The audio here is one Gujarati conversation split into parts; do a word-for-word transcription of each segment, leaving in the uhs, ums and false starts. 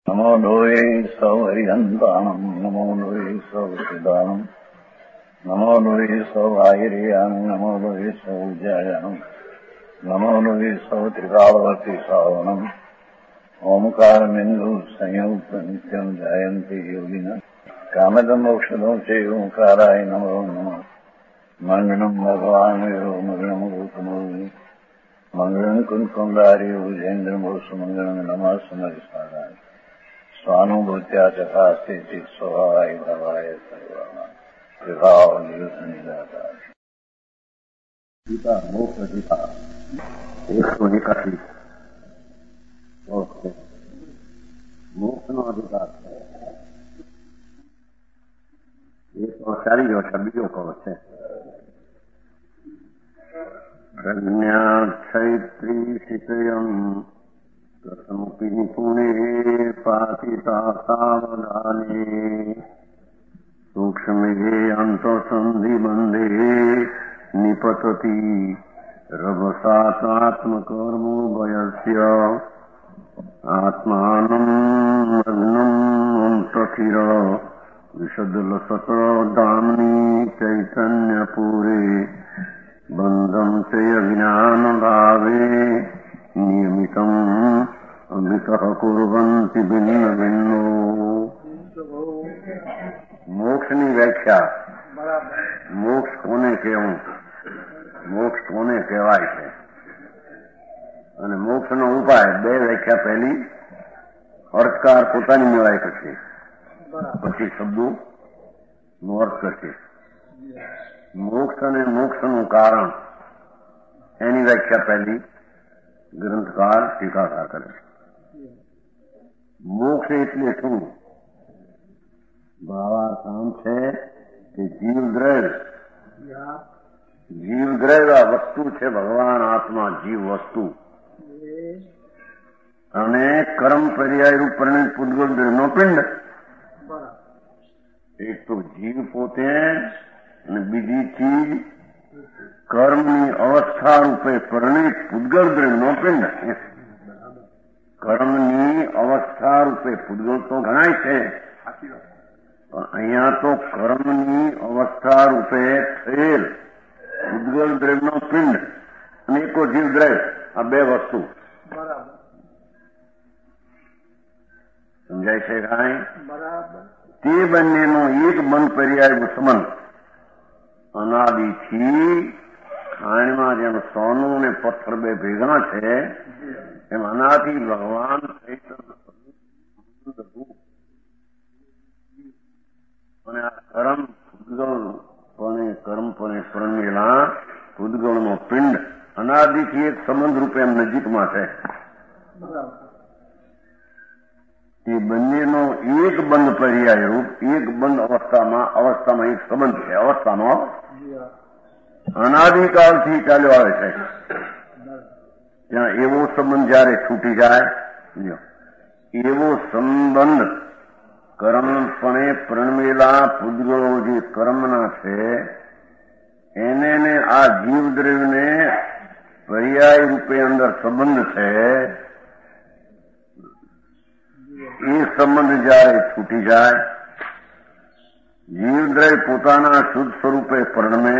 નમો લોહે સૌ હરિહંતાણમ નમો લોહે સૌ સિદાનમ નમો લોહે સૌ આહિર્યાન નમો લોહે સૌ જયાનમ નમો લોહે સૌ ત્રિકાળવતી સાવનમ ઓમકાર બિંદુ સંયુક્ત નિત્યમ જયંતિ યોગિન કામદમ મોક્ષદો છે ઓંકારાય નમો નમઃ મંગળમ ભગવાન મંગળમ ગૌતમોની મંગળમ કુંકુંડારી વિજેન્દ્રમોષ મંગળમ નમઃ સમરિસારાય સ્વાનુભૂત્યા ચકાસ્તે સ્વભાવાય ભવાય સર્વમાં વિભાવ નિયુત નિરાકાર ગીતા મોક્ષ ગીતા એકસો એકાસી મોક્ષનો અધિકાર છે. એકસો ચાલી ગયો છે. બીજો કહો છે ક્ષૈત્રી શિતયમ કસમુપી પુણે પાતિતા સાવધાને સૂક્ષ્મે અંતસંધિ બંધે નિપતતી રભસાત્મકર્મો ભયસ્ય આત્માનમ મગ્નમ અંતથિર વિશદલસત ધામની ચૈતન્યપુરે બંધમ તે જ્ઞાન ભાવે નિયમિતમ અમૃત કુર્વંતિ ભિન્ન ભિન્નો. મોક્ષની વ્યાખ્યા, મોક્ષ કોને કહેવું, મોક્ષ કોને કહેવાય છે અને મોક્ષનો ઉપાય, બે વ્યાખ્યા. પહેલી અર્થકાર પોતાની મેળાય કરશે, પછી શબ્દો નો અર્થ કરશે. મોક્ષ અને મોક્ષનું કારણ એની વ્યાખ્યા પહેલી ગ્રંથકાર ટીકાકાર કરે છે. મોક્ષ એટલે શું? ભાવાર્થ આમ છે કે જીવદ્રવ્ય, જીવદ્રવ્ય આ વસ્તુ છે, ભગવાન આત્મા જીવ વસ્તુ, અને કર્મ પર્યાય રૂપ પરિણિત પૂતગલ દ્રવ્યનો પિંડ. એક તો જીવ પોતે અને બીજી ચીજ કર્મની અવસ્થા રૂપે પરિણિત પૂતગલ દ્રવ્યનો પિંડ. કર્મની અવસ્થા રૂપે પૂતગલ તો ગણાય છે, પણ અહીંયા તો કર્મની અવસ્થા રૂપે થયેલ પૂતગલ દ્રવ્યનો પિંડ અને એકો જીવ દ્રવ્ય, આ બે વસ્તુ સમજાય છે કાંઈ? તે બંનેનો એક બંધ પર્યાય સંબંધ અનાદિથી ખાણમાં જેમ સોનું અને પથ્થર બે ભેગા છે એમ અનાદિ ભગવાન અને આ કર્મ પૂતગલ પણ કર્મ પણ પરણેલા પૂતગલનો પિંડ અનાદિથી એક સંબંધ રૂપે એમ નજીકમાં છે. એ બંનેનો એક બંધ પર્યાય રૂપ, એક બંધ અવસ્થામાં અવસ્થામાં એક સંબંધ છે. અવસ્થાનો અનાદિકાળથી ચાલ્યો આવે છે. ત્યાં એવો સંબંધ જયારે છૂટી જાય, એવો સંબંધ કર્મપણે પ્રણમેલા પૂતગલો જે કર્મના છે એને ને આ જીવદ્રવ્યને પર્યાય રૂપે અંદર સંબંધ છે. એ સંબંધ જયારે છૂટી જાય, જીવદ્રવ્ય પોતાના શુદ્ધ સ્વરૂપે પરણમે,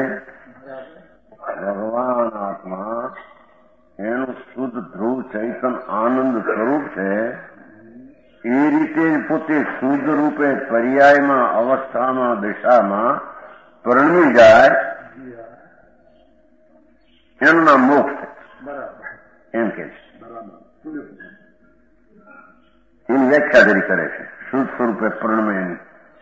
ભગવાન આત્મા એનું શુદ્ધ ધ્રુવ ચૈતન આનંદ સ્વરૂપ છે. એ રીતે પોતે શુદ્ધ રૂપે પર્યાયમાં અવસ્થામાં દિશામાં પરણમી જાય, એનું નામ મોક્ષ એમ કે છે. એની વ્યાખ્યા કરી કરે છે. શુદ્ધ સ્વરૂપે પરણમે એની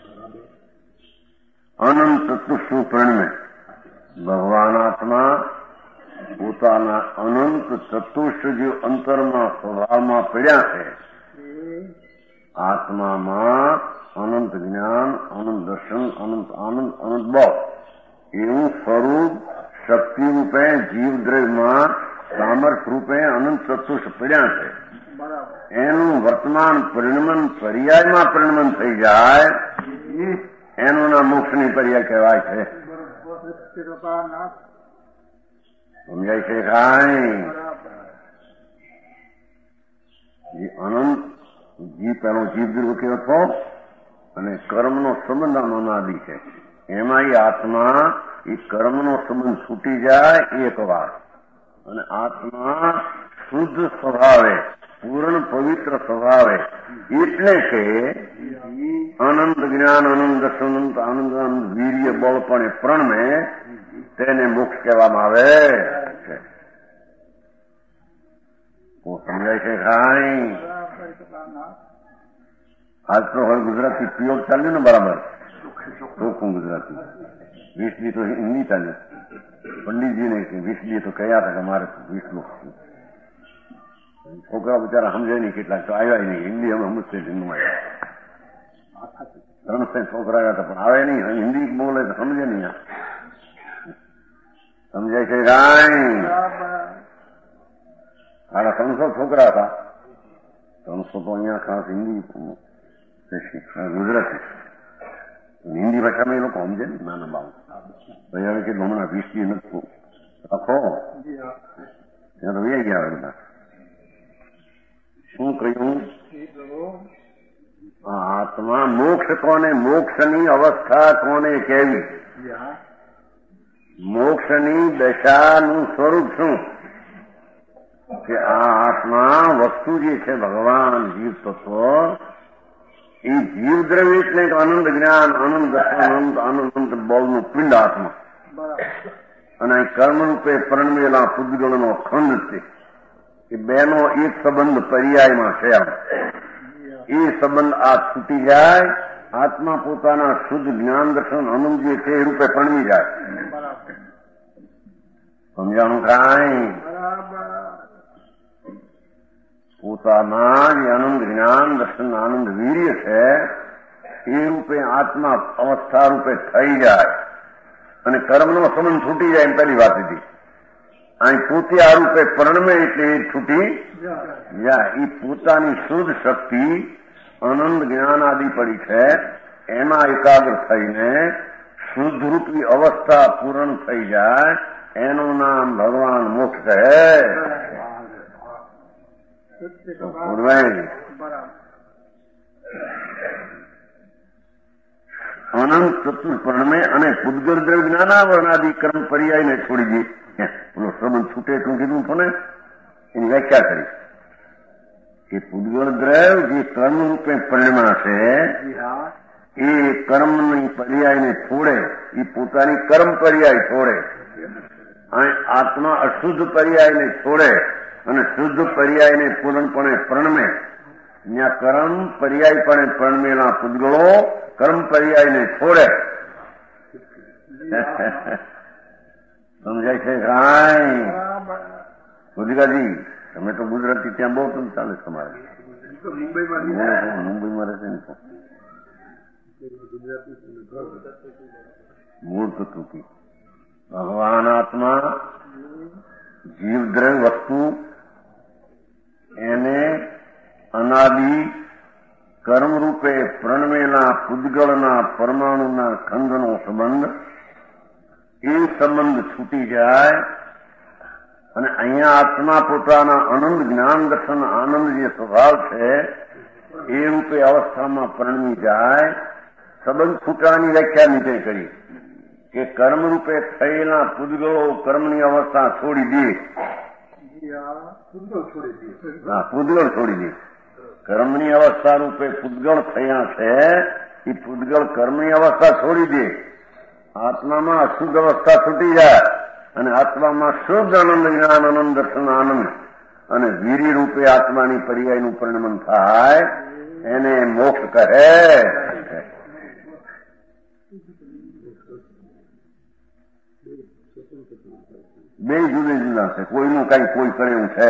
અનંત તત્વ પરણમે. ભગવાન આત્મા પોતાના અનંત તત્વ જે અંતરમાં સ્વભાવમાં પડ્યા છે, આત્મામાં અનંત જ્ઞાન, અનંત દર્શન, અનંત આનંદ, અનંત બળ, એવું સ્વરૂપ શક્તિ રૂપે જીવદ્રવ્યમાં સામર્થ્ય રૂપે અનંત તત્વ પડ્યા છે. એનું વર્તમાન પરિણમન પર્યાયમાં પરિણમન થઈ જાય, એનું નામ મોક્ષની પર્યાય કહેવાય છે. સમજાય છે કાંઈ? અનંત જીવ પેલો જીવ દ્રવ્ય કયો હતો અને કર્મનો સંબંધ આનો અનાદિ છે. એમાં એ આત્મા એ કર્મનો સંબંધ છૂટી જાય એક વાર અને આત્મા શુદ્ધ સ્વભાવે પૂર્ણ પવિત્ર સ્વભાવે એટલે કે અનંત જ્ઞાન અનંત દર્શન આનંદ આનંદ વીર્ય બળપણે પ્રણમે તેને મોક્ષ કહેવામાં આવે છે. સમજાય છે કાંઈ? આજ તો હવે ગુજરાતી પ્રયોગ ચાલ્યો ને બરાબર ચોખ્ખું ગુજરાતી. વીસલી તો હિન્દી ચાલ્યું. પંડિતજીને વીસલી તો કહ્યા હતા કે મારે વીસલું છોકરા બિચારા સમજાય નહીં, કેટલાક તો આવ્યા નહીં. હિન્દી અમે સમજશે હિન્દુમાં ત્રણસો છોકરા આવ્યા હતા પણ આવે નહીં. હિન્દી બોલે તો સમજે નહીં. સમજાય છે કાંઈ? સાડા ત્રણસો છોકરા હતા. ત્રણસો તો અહીંયા ખાસ હિન્દી ગુજરાતી હિન્દી ભાષામાં એ લોકો સમજે ને નાના બાળક. ભાઈ હવે કે હમણાં વીસી નથી રાખો ત્યાં તો વ્યાઈ ગયા બધા. શું કહ્યું? આત્મા મોક્ષ કોને, મોક્ષની અવસ્થા કોને કેવી, મોક્ષની દશાનું સ્વરૂપ શું? કે આ આત્મા વસ્તુ જે છે ભગવાન જીવ તત્વ એ જીવ દ્રવ્ય એટલે આનંદ જ્ઞાન આનંદ દર્શન આનંદ આનંદ બળનું પિંડ આત્મા અને કર્મ રૂપે પરણવેલા પૂતગળનો ખંડ છે. એ બેનો એક સંબંધ પર્યાયમાં છે. એ સંબંધ આ છૂટી જાય, આત્મા પોતાના શુદ્ધ જ્ઞાન દર્શન આનંદ જે છે એ રૂપે પરણવી જાય. સમજાણું કાંઈ? પોતાના જે આનંદ જ્ઞાન દર્શન આનંદ વીર્ય છે એ રૂપે આત્મા અવસ્થા રૂપે થઈ જાય અને કર્મનો સંબંધ છૂટી જાય. એમ પહેલી વાત હતી. અહીં પોતે આ રૂપે પરણમે એટલે એ છૂટી જાય. એ પોતાની શુદ્ધ શક્તિ આનંદ જ્ઞાન આદિ પડી છે એમાં એકાગ્ર થઈને શુદ્ધ રૂપી અવસ્થા પૂર્ણ થઈ જાય. એનું નામ ભગવાન મોક્ષ છે. અનંત ચતુર્પર્ણમે અને પૂતગળ દ્રવ્ય જ્ઞાનાવરણાદિ કર્મ પર્યાયને છોડી દે. પેલો સંબંધ છૂટે એટલું કીધું તો ને એની વ્યાખ્યા કરી કે પૂતગળ દ્રવ્ય જે કર્મ રૂપે પરિણમ્યા છે એ કર્મની પર્યાયને છોડે, એ પોતાની કર્મ પર્યાય છોડે. આત્મા અશુદ્ધ પર્યાયને છોડે અને શુદ્ધ પર્યાયને પૂર્ણપણે પ્રણમે. ત્યાં કર્મ પર્યાયપણે પ્રણમેલા પૂતગળો કર્મ પર્યાયને છોડે. સમજાય છે કાંઈ? ગુજરાતી તમે તો ગુજરાતી ત્યાં બહુ તમ ચાલે તમારે. મુંબઈમાં રહેશે ને મૂળ તો તૂકી ભગવાન આત્મા જીવ દ્રવ્ય વસ્તુ એને અનાદિ કર્મ રૂપે પ્રણમેલા પૂતગળના પરમાણુના ખંડનો સંબંધ એ સંબંધ છૂટી જાય અને અહીંયા આત્મા પોતાના આનંદ જ્ઞાન દર્શન આનંદ જે સ્વભાવ છે એ રૂપે અવસ્થામાં પરણમી જાય. સંબંધ છૂટવાની વ્યાખ્યા નીચે કરી કે કર્મ રૂપે થયેલા પૂતગળો કર્મની અવસ્થા છોડી દે. હા, પૂતગળ છોડી દે. કર્મની અવસ્થા રૂપે પૂતગળ થયા છે એ પૂતગળ કર્મની અવસ્થા છોડી દે. આત્મામાં અશુદ્ધ અવસ્થા છૂટી જાય અને આત્મામાં શુદ્ધ આનંદ જ્ઞાન આનંદ દર્શન આનંદ અને વીરી રૂપે આત્માની પર્યાયનું પરિણમન થાય. એને મોક્ષ કહે. બે જુદા જુદા છે. કોઈનું કઈ કોઈ કરે એવું છે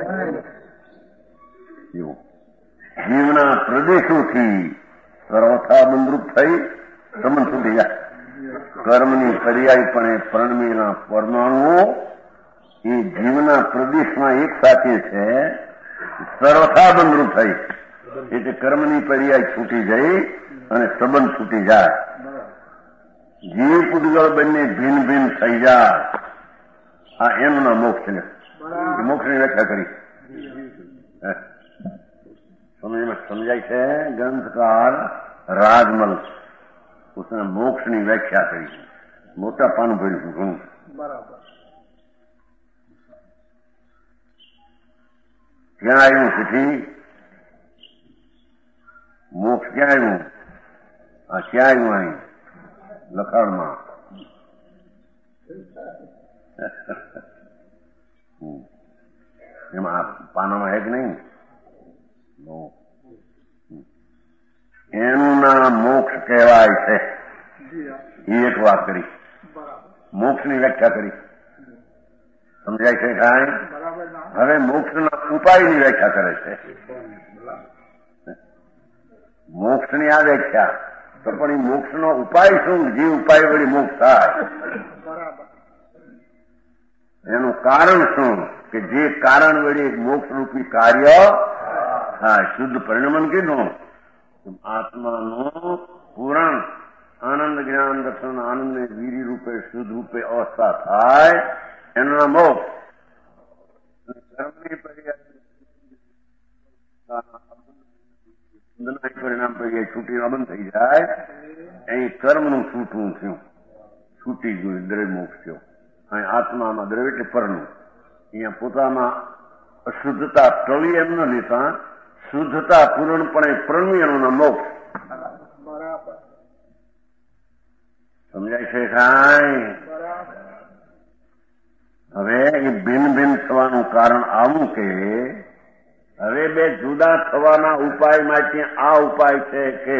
એવું. જીવના પ્રદેશોથી સર્વથા બંધરૂપ થઈ સંબંધ છૂટી જાય. કર્મની પર્યાયપણે પરણમેલા પરમાણુઓ એ જીવના પ્રદેશમાં એક સાથે છે. સર્વથા બંધરૂપ થઈ એટલે કર્મની પર્યાય છૂટી જઈ અને સંબંધ છૂટી જાય. જીવ પૂતગળ બંને ભિન્ન ભિન્ન થઈ જાય. આ એનું નામ મોક્ષ છે. મોક્ષની વ્યાખ્યા કરી સમજમાં समझाई है ग्रंथकार राजमल उसने मोक्ष की व्याख्या करी मोटा पान भर्યું ઘણું બરાબર ક્યાં આવ્યું સુધી મોક્ષ ક્યાં આવ્યું આ ક્યાં આવ્યું અહીં લખાણમાં એમાં પાનામાં હે કે નહીં એનું નામ મોક્ષ કહેવાય છે એ એક વાત કરી મોક્ષની વ્યાખ્યા કરી સમજાય છે કાંઈ હવે મોક્ષના ઉપાયની વ્યાખ્યા કરે છે મોક્ષની આ વ્યાખ્યા તો પણ એ મોક્ષનો ઉપાય શું જે ઉપાય વળી મોક્ષ થાય એનું કારણ શું કે જે કારણ વળી મોક્ષરૂપી કાર્ય થાય શુદ્ધ પરિણમન કીધું આત્માનું પૂરણ આનંદ જ્ઞાન દર્શન આનંદ વીરી રૂપે શુદ્ધ રૂપે અવસ્થા થાય એનું નામ મોક્ષ કર્મની પરિણામ પર્યાય છૂટી અબંધ થઈ જાય અહીં કર્મનું છૂટવું થયું છૂટી ગયું દ્રવ્ય મોક્ષ થયો અહીં આત્મામાં દ્રવ્ય એટલે પરનું અહીંયા પોતામાં અશુદ્ધતા ટળી એમ ન લેતા શુદ્ધતા પૂર્ણપણે પ્રણવી એનું નામ મોક્ષ સમજાય છે કાંઈ હવે એ ભિન્ન ભિન્ન થવાનું કારણ આવું કે હવે બે જુદા થવાના ઉપાય માટે આ ઉપાય છે કે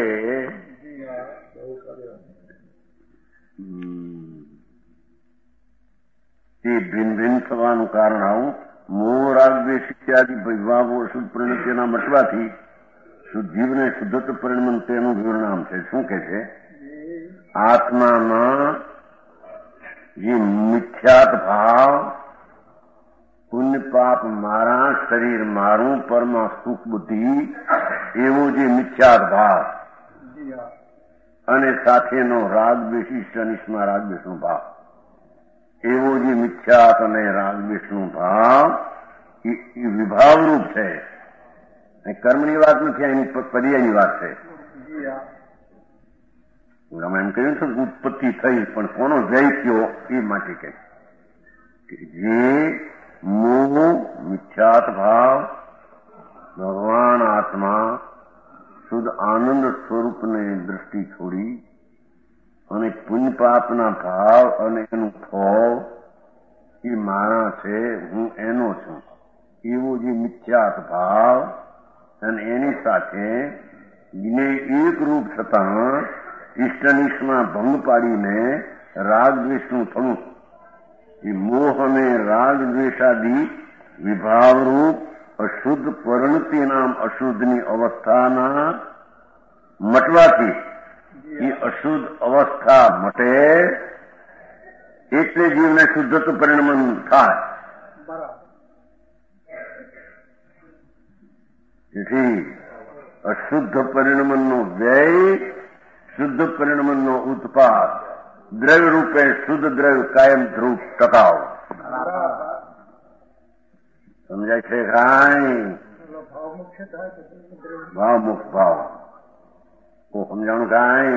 એ ભિન્ન ભિન્ન થવાનું કારણ આવું મોહ રાગ દ્વેષ ઇત્યાદિ વિભાવો શુદ્ધ પરિણતિના મટવાથી શુદ્ધ જીવને શુદ્ધત્વ પરિણમન તેનું વિવરણામ છે શું કે છે આત્મામાં જે મિથ્યાત ભાવ પુણ્ય પાપ મારા શરીર મારું પરમાં સુખ બુદ્ધિ એવો જે મિથ્યાત ભાવ અને સાથેનો રાગ દ્વેષ ઇષ્ટ અનિષ્ટમાં રાગ દ્વેષનો ભાવ એવો જે મિથ્યાત અને રાગ દ્વેષનો ભાવ એ વિભાવરૂપ છે કર્મની વાત નથી એની પર્યાયની વાત છે અમે એમ કહ્યું છે ઉત્પત્તિ થઈ પણ કોનો જય થયો એ માટે કહે જે મોહ મિથ્યાત ભાવ ભગવાન આત્મા શુદ્ધ આનંદ સ્વરૂપને દ્રષ્ટિ છોડી અને પુણ્ય પાપના ભાવ અને એનું ફળ એ મારા છે હું એનો છું એવો જે મિથ્યાત ભાવ અને એની સાથે એને એક રૂપ છતાં ઇષ્ટનિષ્ટમાં ભંગ પાડીને રાગ દ્વેષનું થવું એ મોહ અને રાગ દ્વેષાદિ વિભાવરૂપ અશુદ્ધ પરિણતિ નામ અશુદ્ધની અવસ્થાના મટવાથી એ અશુદ્ધ અવસ્થા મટે એટલે જીવને શુદ્ધત્વ પરિણમન થાય તેથી અશુદ્ધ પરિણમનનો વ્યય શુદ્ધ પરિણમનનો ઉત્પાદ દ્રવ્ય રૂપે શુદ્ધ દ્રવ્ય કાયમ ધ્રુવ ટકાવ સમજાય છે કાંઈ ભાવ મુક્ત ભાવ તો સમજાણું કાંઈ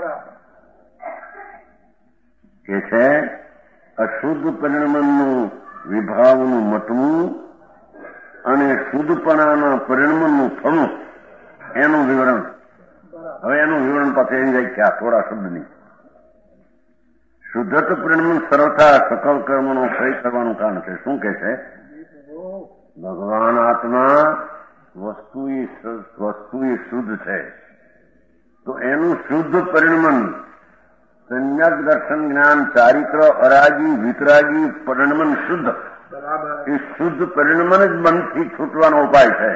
કે છે અશુદ્ધ પરિણમનનું વિભાવનું મટવું અને શુદ્ધપણાના પરિણમનનું થવું એનું વિવરણ હવે એનું વિવરણ પાસે એની વ્યાખ્યા થોડા શબ્દની શુદ્ધત્વ પરિણમન સરળતા સકલ કર્મનો ક્ષય કરવાનું કારણ છે શું કે છે ભગવાન આત્મા વસ્તુ વસ્તુ એ શુદ્ધ છે તો એનું શુદ્ધ પરિણમન સંજ્ઞક દર્શન જ્ઞાન ચારિત્ર અરાગી વિતરાગી પરિણમન શુદ્ધ એ શુદ્ધ પરિણમન જ બંધથી છૂટવાનો ઉપાય છે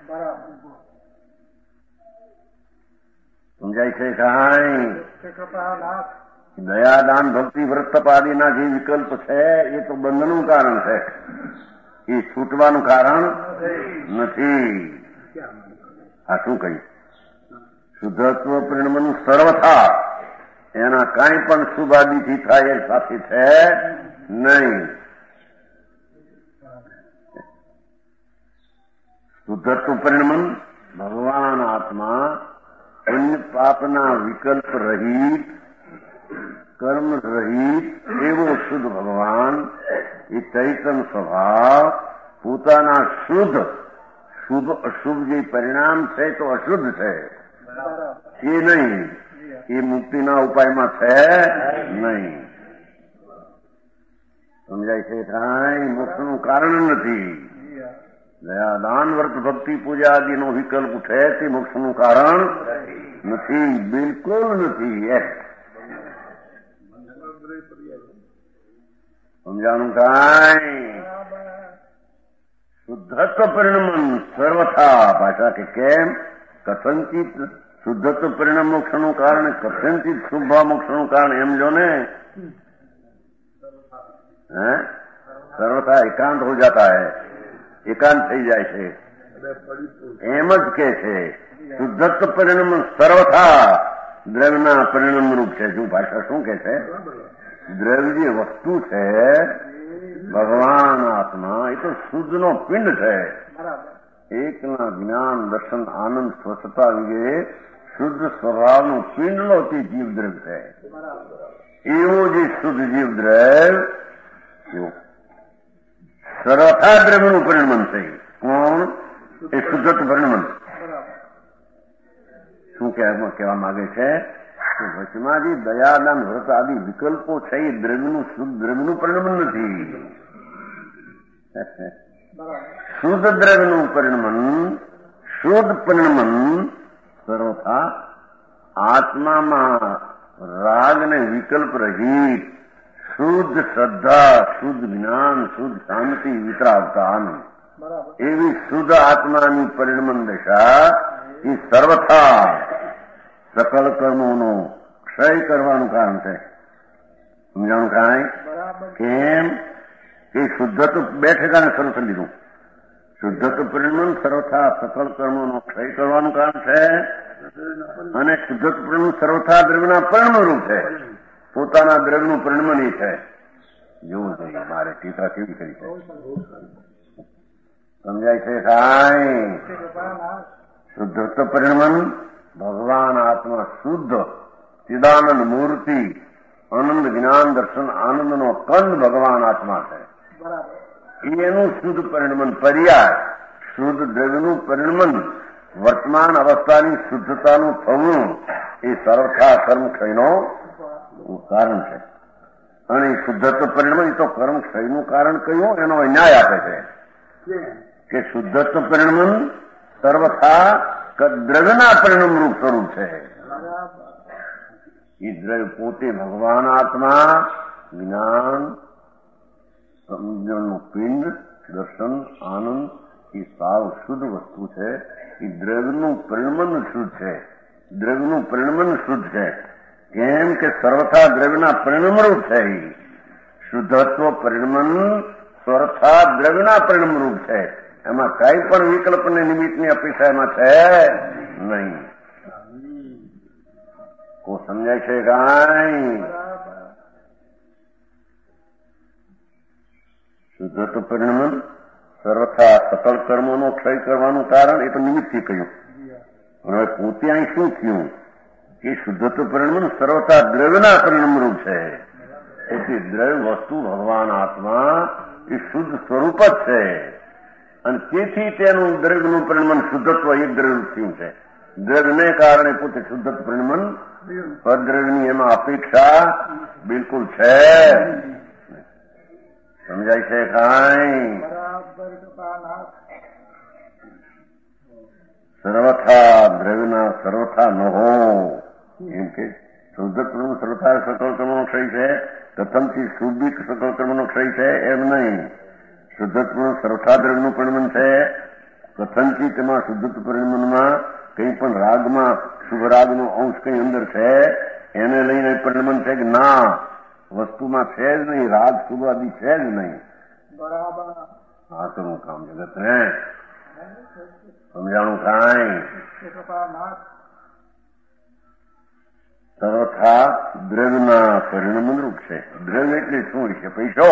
સમજાય છે કાંઈ દયા દાન ભક્તિ વ્રત તપાદીના જે વિકલ્પ છે એ તો બંધનું કારણ છે એ છૂટવાનું કારણ નથી આ શું કહ્યું શુદ્ધત્વ પરિણમન સર્વથા એના કાંઈ પણ શુભાદિથી થાય એ સાથે છે નહીં શુદ્ધત્વ પરિણમન ભગવાન આત્મા પુણ્ય પાપના વિકલ્પ રહિત, કર્મ રહિત એવો શુદ્ધ ભગવાન એ ચૈતન્ય સ્વભાવ પોતાના શુદ્ધ શુભ અશુભ જે પરિણામ છે તો અશુદ્ધ છે એ નહીં, એ મુક્તિના ઉપાયમાં છે નહીં. સમજાય છે? કાંઈ મોક્ષનું કારણ નથી. દાન વ્રત ભક્તિ પૂજા આદિનો વિકલ્પ છે તે મોક્ષનું કારણ નથી, બિલકુલ નથી. સમજાણું? કાંઈ શુદ્ધત્વ પરિણમન સર્વથા. ભાષા કે કેમ કથનચિત શુદ્ધત્વ પરિણામ મોક્ષનું કારણ, કથનચિત શુભ મોક્ષનું કારણ એમ જો ને હે સર્વથા એકાંત હો જાતા હૈ, એકાંત થઈ જાય છે એમ જ કે છે. શુદ્ધત્વ પરિણામ સર્વથા દ્રવ્યના પરિણામ રૂપ છે. શું ભાષા શું કે છે? દ્રવ્ય જે વસ્તુ છે ભગવાન આત્મા એ તો શુદ્ધનો પિંડ છે. એકના જ્ઞાન દર્શન આનંદ સ્વચ્છતા વિગે શુદ્ધ સ્વભાવનું પિંડનો તે જીવદ્રવ્ય છે. એવો જે શુદ્ધ જીવદ્રવ્ય સર્વથા દ્રવ્યનું પરિણમન છે. કોણ? એ શુદ્ધત્વ પરિણમન. શું કહેવા માંગે છે? વચમાં જે દયાદાન વ્રત આદિ વિકલ્પો છે એ દ્રવ્યનું શુદ્ધ દ્રવ્યનું પરિણમન નથી. શુદ્ધ દ્રવ્યનું પરિણમન, શુદ્ધ પરિણમન સર્વથા આત્મામાં રાગ ને વિકલ્પ રહિત શુદ્ધ શ્રદ્ધા, શુદ્ધ જ્ઞાન, શુદ્ધ શાંતિ વિતરાવતા આનંદ એવી શુદ્ધ આત્માની પરિણમન દશા એ સર્વથા સકલ કર્મોનો ક્ષય કરવાનું કારણ છે. સમજાણું? કાંઈ કેમ કે શુદ્ધત્વ બે ઠેકાને શરૂ કરી દીધું. શુદ્ધત્વ પરિણમન સર્વથા સકલ કર્મોનો ક્ષય કરવાનું કારણ છે અને શુદ્ધત્વ પરિણમન સર્વથા દ્રવ્યના પરિણમન રૂપ છે. પોતાના દ્રવ્યનું પરિણમન એ છે. જોવું જોઈએ મારે ટીકા કેવી કરી છે. સમજાય છે? કાંઈ શુદ્ધત્વ પરિણમન ભગવાન આત્મા શુદ્ધ ચિદાનંદ મૂર્તિ આનંદ જ્ઞાન દર્શન આનંદનો કંદ ભગવાન આત્મા છે. એનું શુદ્ધ પરિણમન પર્યાય શુદ્ધ દ્રવ્યનું પરિણમન વર્તમાન અવસ્થાની શુદ્ધતાનું થવું એ સર્વથા કર્મ ક્ષયનો કારણ છે. અને શુદ્ધત્વ પરિણમન એ તો કર્મ ક્ષયનું કારણ કયું એનો ન્યાય આપે છે કે શુદ્ધત્વ પરિણમન સર્વથા દ્રવ્યના પરિણામ રૂપ સ્વરૂપ છે. એ દ્રવ્ય પોતે ભગવાન આત્મા જ્ઞાન સમજણનું પિંડ દર્શન આનંદ એ સાવ શુદ્ધ વસ્તુ છે. એ દ્રવ્યનું પરિણમન શુદ્ધ છે. દ્રવ્યનું પરિણમન શુદ્ધ છે. કેમ કે સર્વથા દ્રવ્યના પરિણામ રૂપ છે. શુદ્ધત્વ પરિણમન સર્વથા દ્રવ્યના પરિણામ રૂપ છે. એમાં કઈ પણ વિકલ્પને નિમિત્તની અપેક્ષા એમાં છે નહીં. કો સમજાય છે? કાંઈ શુદ્ધત્વ પરિણમન સર્વથા સકલ કર્મોનો ક્ષય કરવાનું કારણ એ તો નિમિત્તથી કહ્યું. હવે પોતે અહીં શું થયું કે શુદ્ધત્વ પરિણમન સર્વથા દ્રવ્યના પરિણામ રૂપ છે. તેથી દ્રવ્ય વસ્તુ ભગવાન આત્મા એ શુદ્ધ સ્વરૂપ જ છે અને તેથી તેનું દ્રવ્યનું પરિણમન શુદ્ધત્વ એક દ્રવ્ય થયું છે. દ્રવ્યને કારણે પોતે શુદ્ધત્વ પરિણમન પરદ્રવ્યની એમાં અપેક્ષા બિલકુલ છે. સમજાય છે? કાંઈ સર્વથા દ્રવ્યના સર્વથા ન હો એમ કે શુદ્ધત્વનું સર્વથા સકલ કર્મનો ક્ષય છે. કથમથી શુદ્ધિક સકલ કર્મનો ક્ષય છે એમ નહીં. શુદ્ધત્વનું સર્વથા દ્રવ્યનું પરિણમન છે. કથનથી તેમાં શુદ્ધત્વ પરિણમનમાં કંઈ પણ રાગમાં શુભ રાગનો અંશ કંઈ અંદર છે એને લઈને પરિણમન છે કે ના વસ્તુમાં છે જ નહીં, રાગ શુભ આદિ છે જ નહીં. બરાબર. હા તો હું કામ જગત હે સમજાણું? કાંઈ સર્વથા દ્રવ્યના પરિણમન રૂપ છે. દ્રવ્ય એટલે શું છે? પૈસો.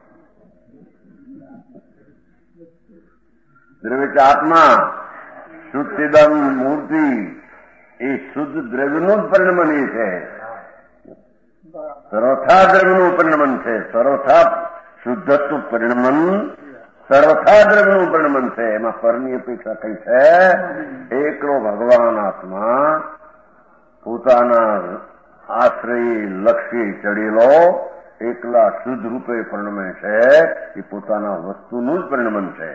દ્રવ્ય એટલે આત્મા. શુદ્ધિદમ મૂર્તિ એ શુદ્ધ દ્રવ્યનું જ પરિણમન એ છે. સર્વથા દ્રવ્યનું પરિણમન છે. સર્વથા શુદ્ધત્વ પરિણમન સર્વથા દ્રવ્યનું પરિણમન છે. એમાં પરની અપેક્ષા કઈ છે? એકલો ભગવાન આત્મા પોતાના આશ્રય લક્ષ્ય ચડેલો એકલા શુદ્ધ રૂપે પરિણમે છે. એ પોતાના વસ્તુનું જ પરિણમન છે.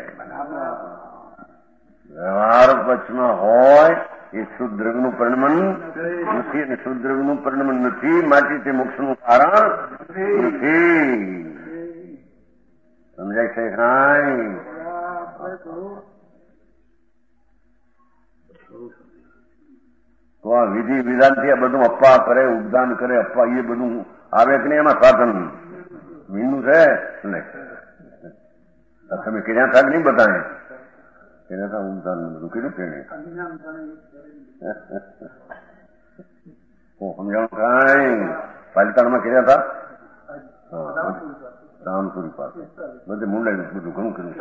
વ્યવહાર વચમાં હોય એ શુદ્ધ દ્રવ્યનું પરિણમન નથી અને શુદ્ધ દ્રવ્યનું પરિણમન નથી માટે તે મોક્ષનું કારણ નથી. સમજાય છે? કાંઈ તો આ વિધિ વિધાનથી આ બધું અપ્પા કરે, ઉદ્દાન કરે, અપ્પા એ બધું આવે કે નહીં એમાં સાધન મીંડું છે ને તમે કર્યા થાક નહીં બતાવે કર્યા હતા ઉદ્દાન બધું કર્યું કે નહીં સમજાવું કાંઈ પાલિતાણમાં કર્યા હતા રામસુરી પાસે બધે મુંડાઈ બધું ઘણું કર્યું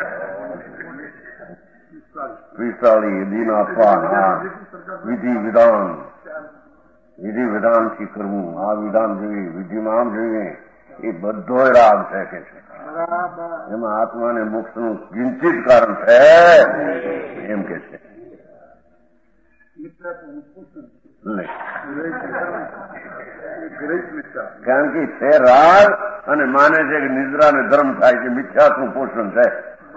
વિશાળી દીન આપવા વિધિ વિધાન વિધિ વિધાનથી કરવું આ વિધાન જોઈએ વિધિમાં આમ જોઈએ એ બધો રાગ છે કે છે એમાં આત્માને મોક્ષનું કિંચિત કારણ છે એમ કે છે. કારણ કે છે રાગ અને માને છે કે નિદ્રા ને ધર્મ થાય છે મિથ્યાત્વનું પોષણ છે.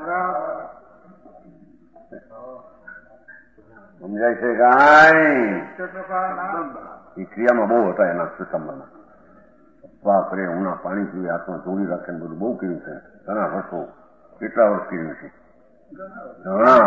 સમજાય છે? કાંઈ એ ક્રિયામાં બહુ હતા એના સંબંધ વાપરે ઉના પાણી પીવે હાથમાં જોડી રાખે બધું બહુ કર્યું છે. ઘણા વર્ષો કેટલા વર્ષ કર્યું છે ઘણા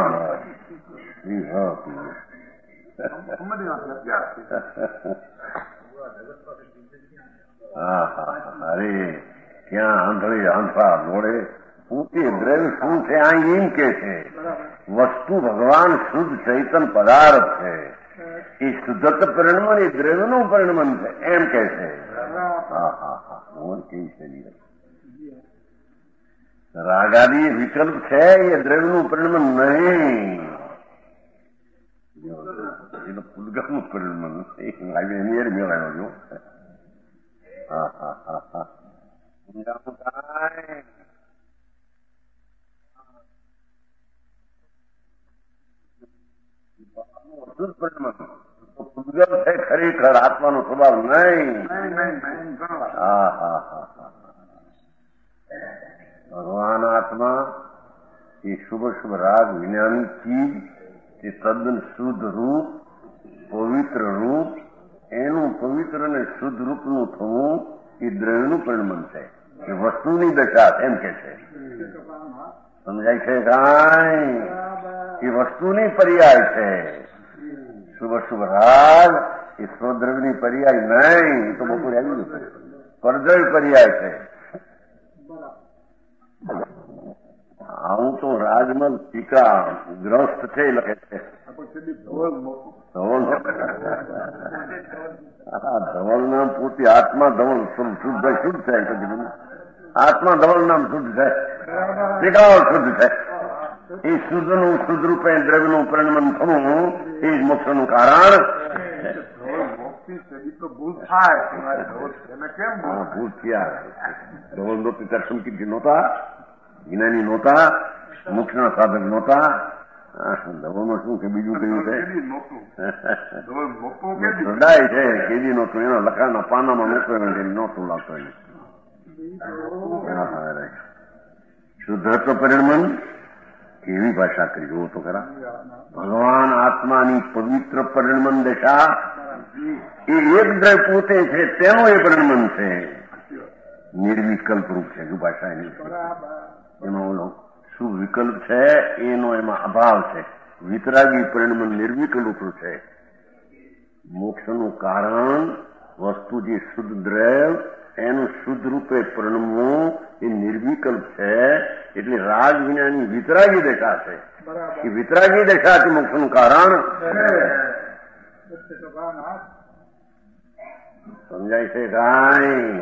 હા હા અરે ક્યાં આંધળી આંધળા દોડે પોતે દ્રવ્ય શું છે આ એમ કે છે વસ્તુ ભગવાન શુદ્ધ ચૈતન પદાર્થ છે એ શુદ્ધત્વ પરિણમન એ દ્રવ્યનું પરિણમન છે એમ કે છે. હા હા હા મોહન કેવી શૈલી રાગાદી વિકલ્પ છે એ દ્રવ્યનું પરિણમન નહીં એનું પૂદગલનું પરિણમન એની મેળાનો જો. હા હા હા હા સમજાવું કાંઈ પૂદગલ છે ખરેખર આત્માનો સ્વભાવ નહીં. હા હા હા હા ભગવાન આત્મા એ શુભ શુભ રાગ વિજ્ઞાની ચીજ એ તદ્દન શુદ્ધ રૂપ પવિત્ર રૂપ એનું પવિત્ર અને શુદ્ધ રૂપનું થવું એ દ્રવ્યનું પરિણમન છે એ વસ્તુની દશા એમ કે છે. સમજાય છે? કાંઈ એ વસ્તુની પર્યાય છે. શુભ શુભ રાગ એ સ્વદ્રવ્યની પર્યાય નહીં એ તો બપોરે આવી ગયું પરદ્રવ્ય પર્યાય છે. આવું તો રાજમલ ટીકા ગ્રસ્ત છે લખે છે ધવલ નામ પોતે આત્મા ધવલ શુદ્ધ શુદ્ધ છે આત્મા ધવલ નામ શુદ્ધ છે ટીકાઓ શુદ્ધ છે. એ શુદ્ધનું શુદ્ધ રૂપે દ્રવ્યનું પરિણમન થવું એ જ મોક્ષનું કારણ. ભૂલ થયા ધવલ નહોતી ત્યારે સંકિત નહોતા જ્ઞાની નહોતા મોક્ષના સાધક નહોતા. ધવલમાં શું કે બીજું કયું છે સદાય છે કેદી નહોતું એના લખાણના પાનામાં મોકલે નહોતું લાગતો શુદ્ધત્વ પરિણમન કેવી ભાષા કરી જુઓ તો ખરા. ભગવાન આત્માની પવિત્ર પરિણમન દશા એ એક દ્રવ્ય પોતે છે તેનું એ પરિણમન છે નિર્વિકલ્પ રૂપ છે જો ભાષા એની એમાં ઓલો શું વિકલ્પ છે એનો એમાં અભાવ છે. વિતરાગી પરિણમન નિર્વિકલ્પ છે. મોક્ષનું કારણ વસ્તુ જે શુદ્ધ દ્રવ્ય એનું શુદ્ધ રૂપે પરિણમવું એ નિર્વિકલ્પ છે એટલે રાગ વિનાની વિતરાગી દશા છે. એ વિતરાગી દશાથી મોક્ષનું કારણ સમજાય છે? કાંઈ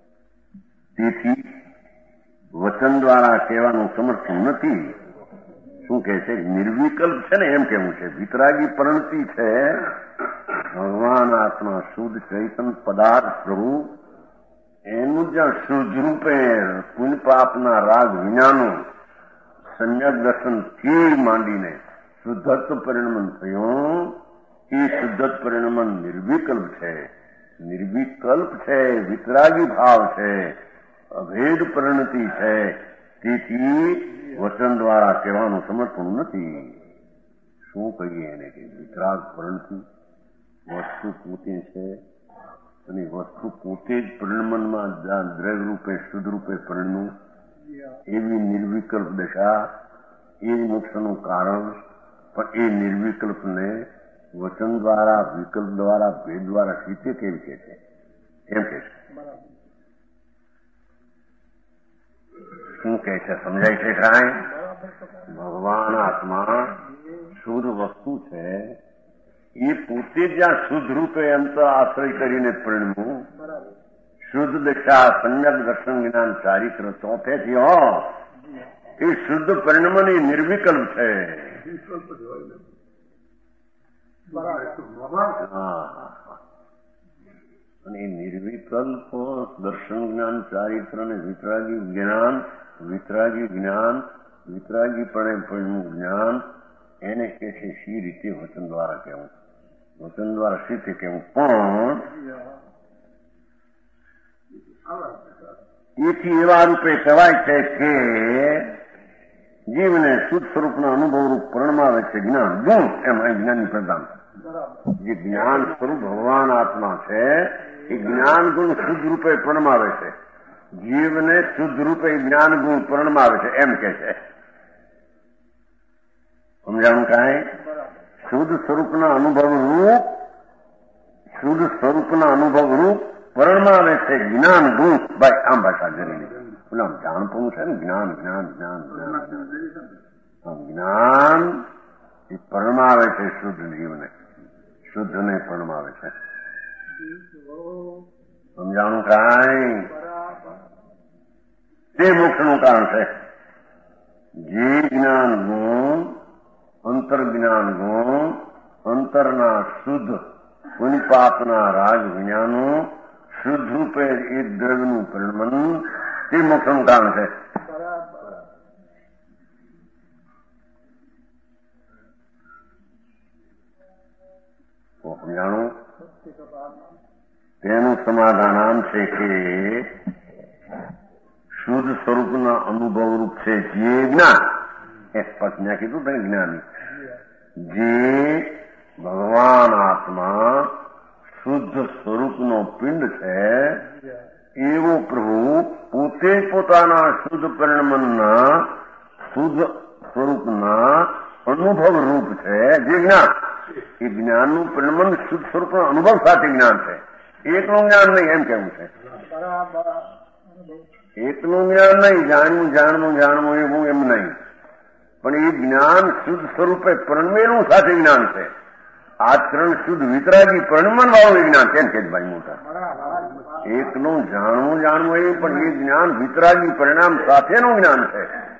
તેથી વચન દ્વારા કહેવાનું સમર્થ નથી શું કહે છે? નિર્વિકલ્પ છે ને એમ કેવું છે. વિતરાગી પરિણતિ છે ભગવાન આત્મા શુદ્ધ ચૈતન પદાર્થ પ્રભુ એનું જ્યાં શુદ્ધ રૂપે પુણ્ય પાપના રાગ વિનાનું સમ્યક દર્શનથી માંડીને શુદ્ધત્વ પરિણમન થયું. એ શુદ્ધત્વ પરિણમન નિર્વિકલ્પ છે. નિર્વિકલ્પ છે, વિતરાગી ભાવ છે, અભેદ પરિણતિ છે. તેથી વચન દ્વારા કહેવાનું સમર્પણ નથી. શું કહીએ એને કે વિતરાગ પરિણતિ વસ્તુ પોતે છે અને વસ્તુ પોતે જ પરિણમનમાં દ્રવ્ય રૂપે શુદ્ધ રૂપે પરિણમું એવી નિર્વિકલ્પ દશા એ મોક્ષનું કારણ. પણ એ નિર્વિકલ્પને વચન દ્વારા વિકલ્પ દ્વારા ભેદ દ્વારા સીતે કેવી કે છે એમ કે છે. શું કે છે સમજાય છે કાંઈ? ભગવાન આત્મા શુદ્ધ વસ્તુ છે. એ પોતે જ્યાં શુદ્ધ રૂપે અંત આશ્રય કરીને પરિણમું શુદ્ધ દશા સમ્યક દર્શન જ્ઞાન ચારિત્ર ચોથેથી હો એ શુદ્ધ પરિણમન એ નિર્વિકલ્પ છે. અને એ નિર્વિકલ્પ દર્શન જ્ઞાન ચારિત્ર અને વિતરાગી જ્ઞાન વિતરાગી જ્ઞાન વિતરાગી પણ જ્ઞાન એને કે છે સી રીતે વચન દ્વારા કહેવું. વચન દ્વારા સી રીતે કહેવું પણ એથી એવા રૂપે કહેવાય છે કે જીવને શુદ્ધ સ્વરૂપના અનુભવ રૂપ પરણમાવે છે જ્ઞાન ગુણ. એમ અહીં જ્ઞાનની પ્રધાન જે જ્ઞાન સ્વરૂપ ભગવાન આત્મા છે એ જ્ઞાન ગુણ શુદ્ધ રૂપે પરણમાવે છે. જીવને શુદ્ધ રૂપે જ્ઞાન ગુણ પરણમાવે છે એમ કે છે. સમજાણું કાંઈ? શુદ્ધ સ્વરૂપના અનુભવ રૂપ શુદ્ધ સ્વરૂપના અનુભવ રૂપ પરણમાવે છે જ્ઞાન ગુણ. ભાઈ આમ ભાષા જરીને આમ જાણપણું છે ને જ્ઞાન જ્ઞાન જ્ઞાન જ્ઞાન જ્ઞાન એ પરણમાવે છે શુદ્ધ જીવને શુદ્ધને પરણમાવે છે. સમજાણું કાંઈ? તે મોક્ષનું કારણ છે. જે જ્ઞાન ગુણ અંતર જ્ઞાન ગુણ અંતરના શુદ્ધ પુનિપાપના રાગ વિજ્ઞાનો શુદ્ધ રૂપે એ દ્રવ્યનું પરિણમન તે મોક્ષનું કારણ છે. સમજાણું? તેનું સમાધાન આમ છે કે શુદ્ધ સ્વરૂપના અનુભવ રૂપ છે જે જ્ઞાન એ પત્ન્યા કીધું તને જ્ઞાની જે ભગવાન આત્મા શુદ્ધ સ્વરૂપનો પિંડ છે એવો પ્રભુ પોતે પોતાના શુદ્ધ પરિણમનના શુદ્ધ સ્વરૂપના અનુભવ રૂપ છે જે જ્ઞાન. એ જ્ઞાનનું પરિણમન શુદ્ધ સ્વરૂપના અનુભવ સાથે જ્ઞાન છે. એકનું જ્ઞાન નહીં એમ કેવું છે. એકનું જ્ઞાન નહીં જાણવું જાણવું જાણવું એવું એમ નહીં પણ એ જ્ઞાન શુદ્ધ સ્વરૂપે પરિણમેલું સાથે જ્ઞાન છે. આચરણ શુદ્ધ વિતરાગી પરિણમન વાળું જ્ઞાન કેમ કે ભાઈ મોટા એકનું જાણવું જાણવું એ પણ એ જ્ઞાન વિતરાગી પરિણામ સાથેનું જ્ઞાન છે.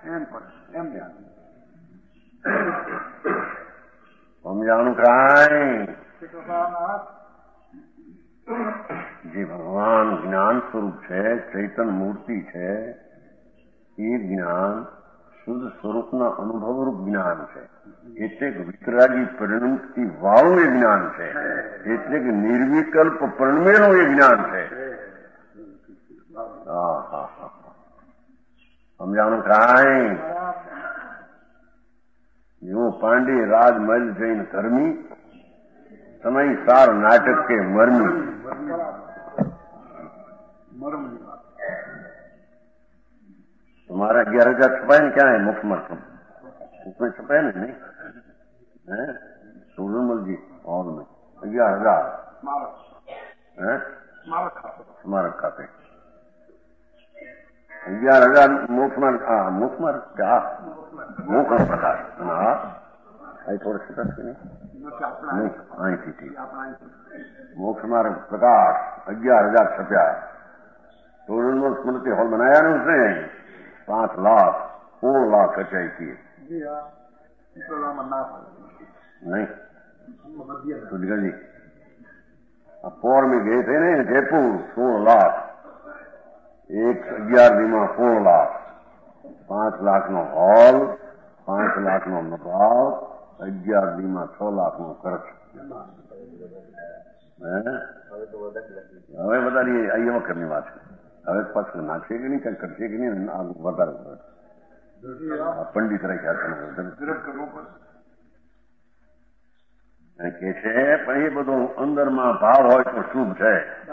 સમજાણું કાંઈ? જે ભગવાન જ્ઞાન સ્વરૂપ છે ચૈતન મૂર્તિ છે એ જ્ઞાન શુદ્ધ સ્વરૂપના અનુભવરૂપ જ્ઞાન છે. એટલે કે વિતરાગી પરિણમતિ વાળું એ જ્ઞાન છે. એટલે કે નિર્વિકલ્પ પરિણમેલું એ જ્ઞાન છે. હા હા હા સમજાણું કાંઈ? જો પાંડે રાજમહેલ જઈને ધર્મી સમય સાર નાટક કે મરમી तुम्हारा ग्यारह हजार छपाए ना क्या है मुफ्त मरकम उसमें छपाए ना नहीं है सोलमल जी हॉल में ग्यारह हजार स्मारक खाते ग्यारह हजार मुफ्त मर मुफ्त मर क्या मुख प्रकाश हाँ आई थोड़े से नहीं नहीं आई थी थी मोक्ष मार्ग प्रकाश अग्यारह हजार छपया सोलमल स्मृति हॉल बनाया ना उसने पांच लाख सोलह लाख खर्चाई की नहीं सुधीर जी पोर में गए थे ने जयपुर सोलह लाख एक अगियार दी सोलह लाख पांच लाख नो हॉल पांच लाख नो मकान अगियार दी छ लाख नो खर्च હવે વધારે એ વખતની વાત છે. હવે પાછું નાખશે કે નહીં કઈ કરશે કે નહીં આગળ વધારે પંડિત રાખ્યા કે છે પણ એ બધું અંદરમાં ભાવ હોય તો શુભ છે.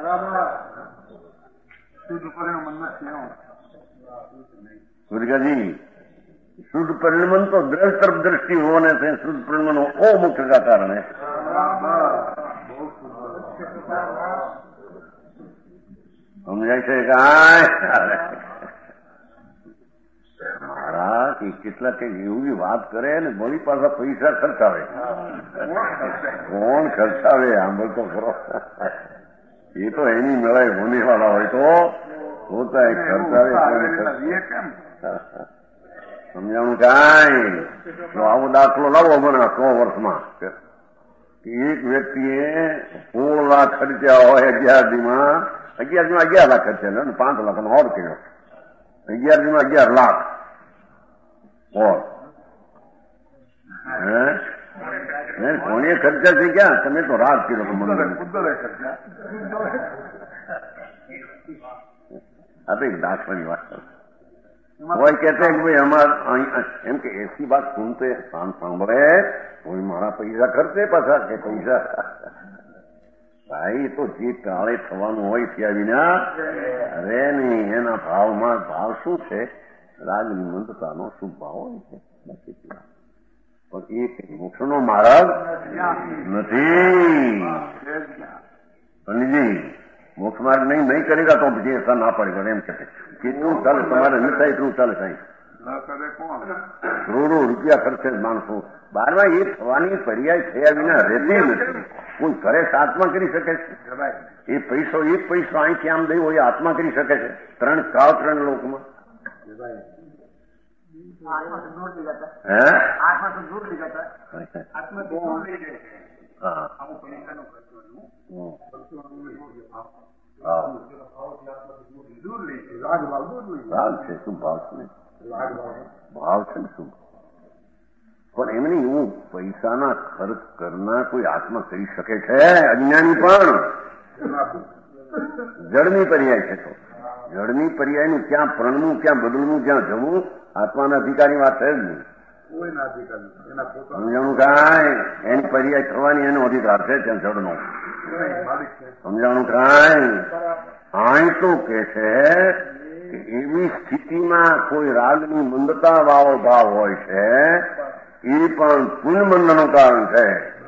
सूर्यजी शुद्ध परिणमन तो दृढ़ तरफ दृष्टि होने से शुद्ध परिणमन वो मुख्य का कारण है. समझाय છે મારા કે કેટલા કઈ એવી વાત કરે ને બળી પાછા પૈસા ખર્ચાવે. કોણ ખર્ચાવે આંબળ તો ખરો. એ તો એની મેળાએ હોને વાળા હોય તો હોતા ખર્ચાવે. સમજાણું કાંઈ આવો દાખલો લાવો મને સો વર્ષમાં એક વ્યક્તિએ સોળ લાખ ખર્ચ્યા હોય અગિયાર દીમાં અગિયાર દીમાં અગિયાર લાખ ખર્ચ્યા ને પાંચ લાખ નો હોડ કર્યો અગિયાર દીમાં અગિયાર લાખ હોડ હે કોને ખર્ચા થઈ ગયા તમે તો રાત કર્યો આ તો એક દાખલાની વાત કરો. कोई कहते हैं कि भाई हमारा एम के ऐसी बात सुनते सांभळे कोई मारा पैसा खर्चे पाछा के पैसा भाई तो जे टाळे थवानुं होय त्या विना अरे नहीं एना भावमां भाव शुं छे रागनी मंदतानो शुभ भाव होय छे बाकी पण एक मोक्षनो मार्ग નથી. पंडितजी मोक्ष मार्ग नहीं नहीं करेगा तो मुझे ऐसा ना पड़ेगा एम कहते કેટલું ચાલે તમારે ન થાય એટલું ચાલે સાહેબ. કરોડો રૂપિયા ખર્ચે માણસો બારમાં એ થવાની પર્યાય થયા વિના રહેતી નથી. કોઈ ઘરે આત્મા કરી શકે છે એ પૈસો એક પૈસો અહીંથી આમ દઈ હોય આત્મા કરી શકે છે ત્રણ કાળ ત્રણ લોકમાં. ભાવ છે શું ભાવ છે ને ભાવ છે ને શું પણ એમની હું પૈસાના ખર્ચ કરનાર કોઈ આત્મા કરી શકે છે અજ્ઞાની પણ જળની પર્યાય છે. તો જળની પર્યાયનું ક્યાં પ્રણવું ક્યાં બદલવું ક્યાં જવું આત્માના અધિકારી વાત છે જ નહીં. સમજાણું કાંઈ એની પર્યાય થવાની એનો અધિકાર છે ત્યાં જળનો. સમજાણું કાંઈ આય તો કે છે કે એવી સ્થિતિમાં કોઈ રાગની મંદતા વાળો ભાવ હોય છે એ પણ પુણ્યમંદનું કારણ છે.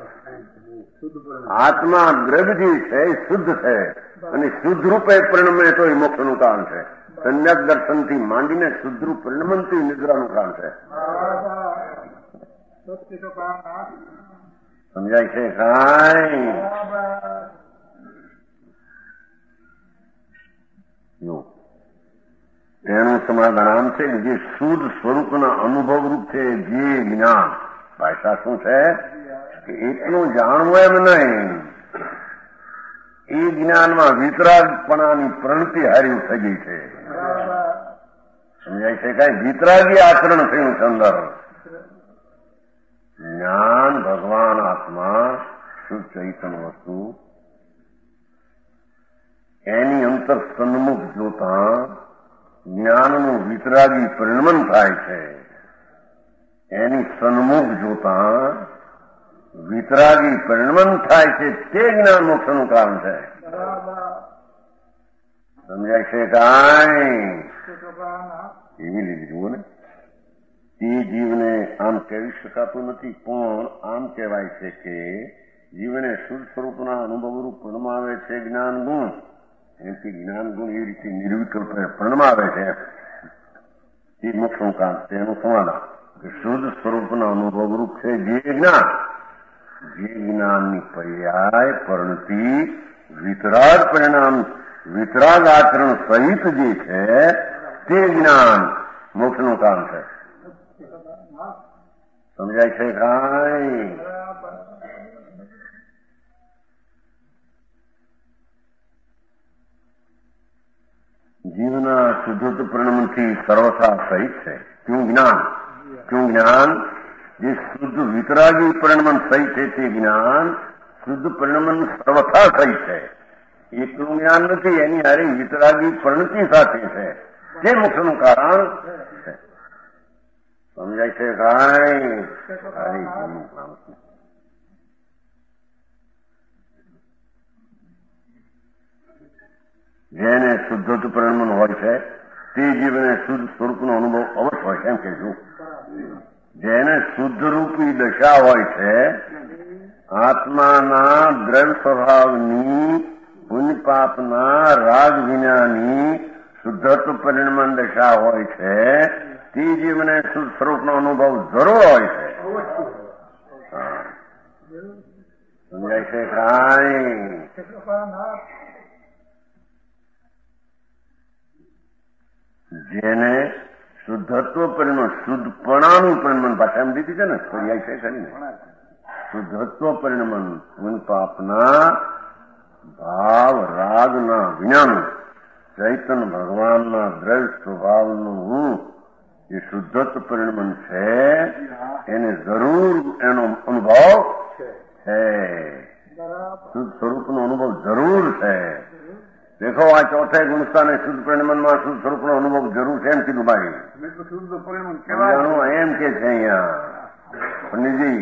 આત્મા દ્રવ્યજી છે એ શુદ્ધ છે અને શુદ્ધ રૂપે પરિણમે તો એ મોક્ષનું કારણ છે. સમ્યક દર્શનથી માંડીને શુદ્ધરૂપ પરિણમનથી નિદ્રાનું કારણ છે. સમજાય છે કાંઈ? તેનું સમાધાન છે કે જે શુદ્ધ સ્વરૂપના અનુભવ રૂપ છે જે જ્ઞાન ભાષા શું છે કે એટલું જાણવું એમ નહીં એ જ્ઞાનમાં વિતરાગપણાની પ્રણતિ હાર્યું થઈ ગઈ છે. સમજાય છે કઈ વિતરાગી આચરણ થયું છે અંદર. જ્ઞાન ભગવાન આત્મા શુદ્ધ ચૈતન્ય વસ્તુ એની અંતર સન્મુખ જોતા જ્ઞાનનું વિતરાગી પરિણમન થાય છે. એની સન્મુખ જોતા વિતરાગી પરિણમન થાય છે તે જ્ઞાન મોક્ષનું કારણ છે. સમજાય છે કાંઈ? એવી લીધી જુઓ ને તે જીવને આમ કહી શકાતું નથી પણ આમ કહેવાય છે કે જીવને શુદ્ધ સ્વરૂપના અનુભવરૂપ પરિણમાવે છે જ્ઞાન ગુણ. એથી જ્ઞાન ગુણ એ રીતે નિર્વિકલ્પ પરિણમાવે છે એ મોક્ષનું કારણ. તેનું સમાધાન કે શુદ્ધ સ્વરૂપના અનુભવરૂપ છે જે જ્ઞાન જે જ્ઞાનની પર્યાય પરિણતિ વિતરાગ પરિણામ વિતરાગ આચરણ સહિત જે છે તે જ્ઞાન મોક્ષનું કારણ છે. સમજાય છે કાંઈ? જીવના શુદ્ધ પરિણમથી સર્વથા સહિત છે. ક્યું જ્ઞાન? ક્યું જ્ઞાન? જે શુદ્ધ વિતરાગી પરિણમન સહિત છે તે જ્ઞાન શુદ્ધ પરિણમન સર્વથા સહિત છે. એકલું જ્ઞાન નથી, એની હારે વિતરાગી પરિણતિ સાથે છે. તે મોક્ષનું કારણ છે. સમજાય છે કાંઈ? જેને શુદ્ધ પરિણમન હોય છે તે જીવને શુદ્ધ સ્વરૂપનો અનુભવ અવશ્ય હોય છે. એમ કહેશું, જેને શુદ્ધ રૂપી દશા હોય છે, આત્માના દ્રવ્ય સ્વભાવની પુણ્ય પાપના રાગ વિનાની શુદ્ધત્વ પરિણમન દશા હોય છે, તે જીવને શુદ્ધ સ્વરૂપનો અનુભવ જરૂર હોય છે. સમજાય છે કાંઈ? જેને શુદ્ધત્વ પરિણમન, શુદ્ધપણાનું પરિણમન ભાષા એમ દીધી છે ને, પર્યાય છે કરીને શુદ્ધત્વ પરિણમન પુણ્ય પાપના ભાવ રાગના વિનાનું ચૈતન્ય ભગવાનના દ્રવ્ય સ્વભાવનું જે શુદ્ધત્વ પરિણમન છે એને જરૂર એનો અનુભવ છે. શુદ્ધ સ્વરૂપનો અનુભવ જરૂર છે. દેખો આ ચોથે ગુણસ્થાને શુદ્ધ પરિણમનમાં શુદ્ધ સ્વરૂપનો અનુભવ જરૂર છે એમ કીધું ભાઈ. એમ કે છે અહીંયા પંડિતજી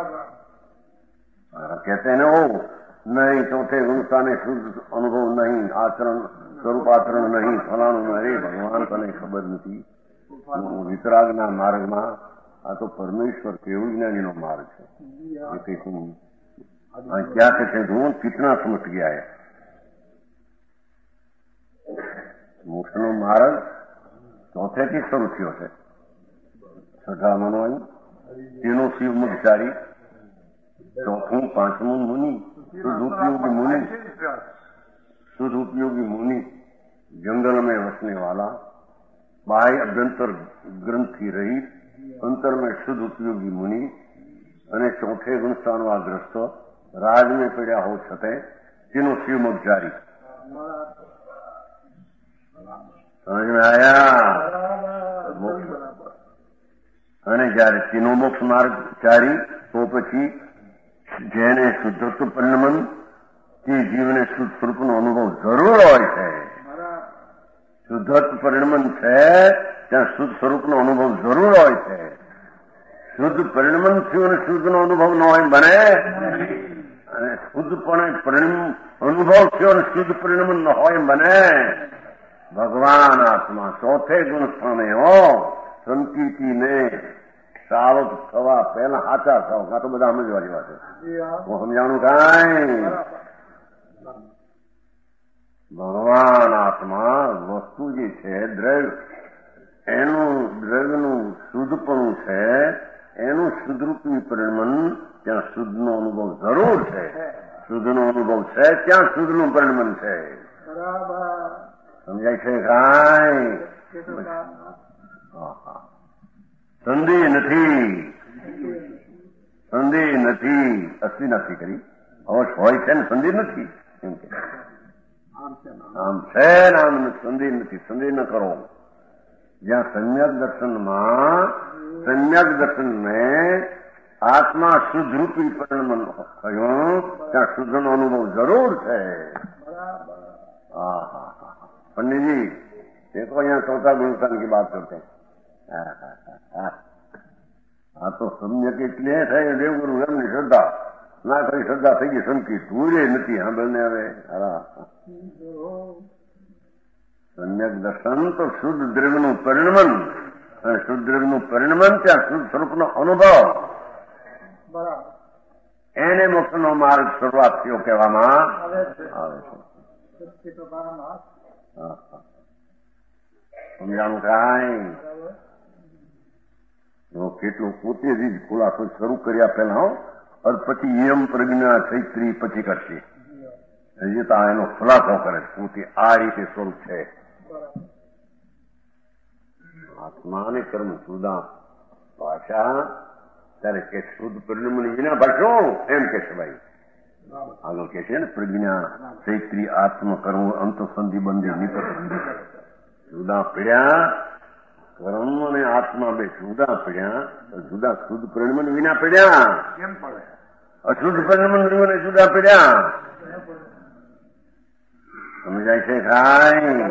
કહેતે ને ઓ નહીં, ચોથે ગુણસ્થાને શુદ્ધ અનુભવ નહીં, આચરણ સ્વરૂપ આચરણ નહીં, ફલાણું નહીં. ભગવાન તને ખબર નથી, વિતરાગના માર્ગમાં આ તો પરમેશ્વર કેવું જ્ઞાનીનો માર્ગ છે. એ કઈ ક્યાં કે છે હું કિતના સમજ ગયા है. મોક્ષનો માર્ગ ચોથેથી શરૂ થયો છે. છઠ્ઠામાંનો તેનો શિવમુખચારી, ચોથું પાંચમું મુનિ શુદ્ધ ઉપયોગી મુનિ, શુદ્ધ ઉપયોગી મુનિ जंगल में वसने वाला, बाह्य अभ्यंतर ग्रंथि रहित, अंतर में शुद्ध उपयोगी मुनि અને ચોથે ગુણસ્થાનમાં ગ્રસ્તો રાજ में પડ્યા હો છતે તેનો શિવમુખચારી. સમજ में આયા? અને જયારે તેનો મોક્ષ માર્ગ ચારી તો પછી જેને શુદ્ધત્વ પરિણમન તે જીવને શુદ્ધ સ્વરૂપનો અનુભવ જરૂર હોય છે. શુદ્ધત્વ પરિણમન છે ત્યાં શુદ્ધ સ્વરૂપનો અનુભવ જરૂર હોય છે. શુદ્ધ પરિણમન થયું અને શુદ્ધનો અનુભવ ન હોય બને, અને શુદ્ધપણે પરિણમ અનુભવ થયો અને શુદ્ધ પરિણમન ન હોય બને. ભગવાન આત્મા ચોથે ગુણસ્થાને હો સંકીર્તિને સાવધ થવા પહેલા સાચા થાવ. આ તો બધા સમજવા જેવા છે. હું સમજાણું કાંઈ? ભગવાન આત્મા વસ્તુ જે છે દ્રવ્ય, એનું દ્રવ્યનું શુદ્ધપણું છે, એનું શુદ્ધરૂપી પરિણમન ત્યાં શુદ્ધનો અનુભવ જરૂર છે. શુદ્ધનો અનુભવ છે ત્યાં શુદ્ધનું પરિણમન છે. સમજાય છે કાંઈ? સંદેહ નથી, સંદેહ નથી, અસ્થિ નથી કરી અવશ્ય હોય છે ને સંદેહ નથી એમ કે આમ છે ને આમ સંદેહ નથી. સંદેહ ન કરો. જ્યાં સમ્યક દર્શનમાં સમ્યક દર્શનને આત્મા શુદ્ધ રૂપી પરિણમન થયું ત્યાં શુદ્ધનો અનુભવ જરૂર છે. હા હા હા पंडित जी देखो यहाँ चौथा गुणस्थान की बात करते हैं. हाँ तो सम्यक એટલે થાય દેવગુરુ એમની શ્રદ્ધા ના કરી શ્રદ્ધા થઈ ગઈ સંકિત ભૂલે નથી સાંભળને હવે. સમ્યક દર્શન તો શુદ્ધ દ્રવ્યનું પરિણમન, અને શુદ્ધ દ્રવ્યનું પરિણમન ત્યાં શુદ્ધ સ્વરૂપનો અનુભવ, એને મોક્ષનો માર્ગ શરૂઆત થયો કહેવામાં આવે છે. સમજાણું કાંઈ? કેટલું પોતે જ ખુલાસો શરૂ કર્યા પહેલા હો, પછી યમ પ્રજ્ઞા ચૈત્રી પછી કરશે. હજી તો એનો ખુલાસો કરે પોતે આ રીતે સ્વરૂપ છે. આત્મા અને કર્મ સુધા ભાષા ત્યારે કે શુદ્ધ પરિણમની વિના ભાષો એમ કે છે ભાઈ. આગળ કે છે ને પ્રજ્ઞા ચૈત્રી આત્મ કર્મ અંત સંધિ બંધી નિપટ જુદા પડ્યા કર્મ અને આત્મા બે જુદા પડ્યા જુદા શુદ્ધ પરિણમન વિના પડ્યા કેમ પડે અશુદ્ધ પરિણમન વિના જુદા પડ્યા સમજાય છે ખાય.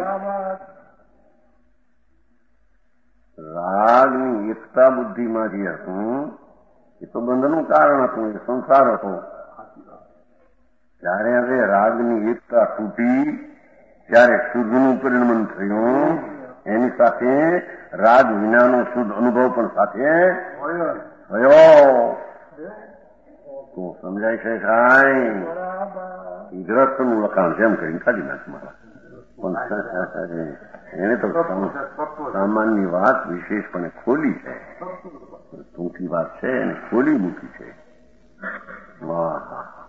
રાગની એકતા બુદ્ધિમાંથી હતું એ તો બંધનું કારણ હતું એ સંસાર હતો. ત્યારે હવે રાગની એકતા તૂટી ત્યારે શુદ્ધનું પરિણમન થયું એની સાથે રાગ વિનાનો શુદ્ધ અનુભવ પણ સાથે થયો. તો સમજાય છે કાંઈ ગ્રસ્તનું લખાણ છે એમ કરીને કાઢી નાખ મારા પણ એને તો સામાન્ય વાત વિશેષપણે ખોલી છે. ટૂંકી વાત છે એને ખોલી મૂકી છે. વાહ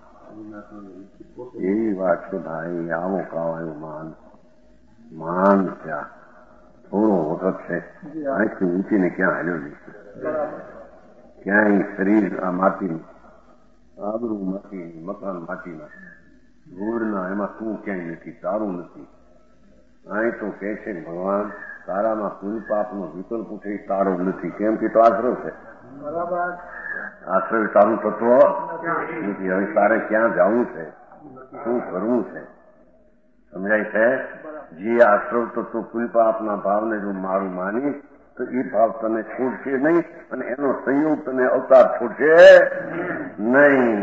એવી વાત છે ભાઈ. આવો કાવાયો માન માન ત્યાં થોડો વખત છે આંખથી ઊંચીને ક્યાં હાલ્યો જઈશે ક્યાંય શરીર આ માટી આબરૂ માટી મકાન માટીના ધૂળના એમાં તું ક્યાંય નથી તારું નથી. અહીં તો કે છે ભગવાન તારામાં પુલ પાપનો વિકલ્પ ઉઠે તારો નથી. કેમ કે તો આશ્રવ છે આશ્રય તારું તત્વ નથી. હવે તારે ક્યાં જવું છે શું કરવું છે સમજાય છે. જે આશ્રવ તત્વ પુલ પાપના ભાવને જો મારું માની તો એ ભાવ તને છોડશે નહીં અને એનો સંયોગ તને અવતાર છોડશે નહીં.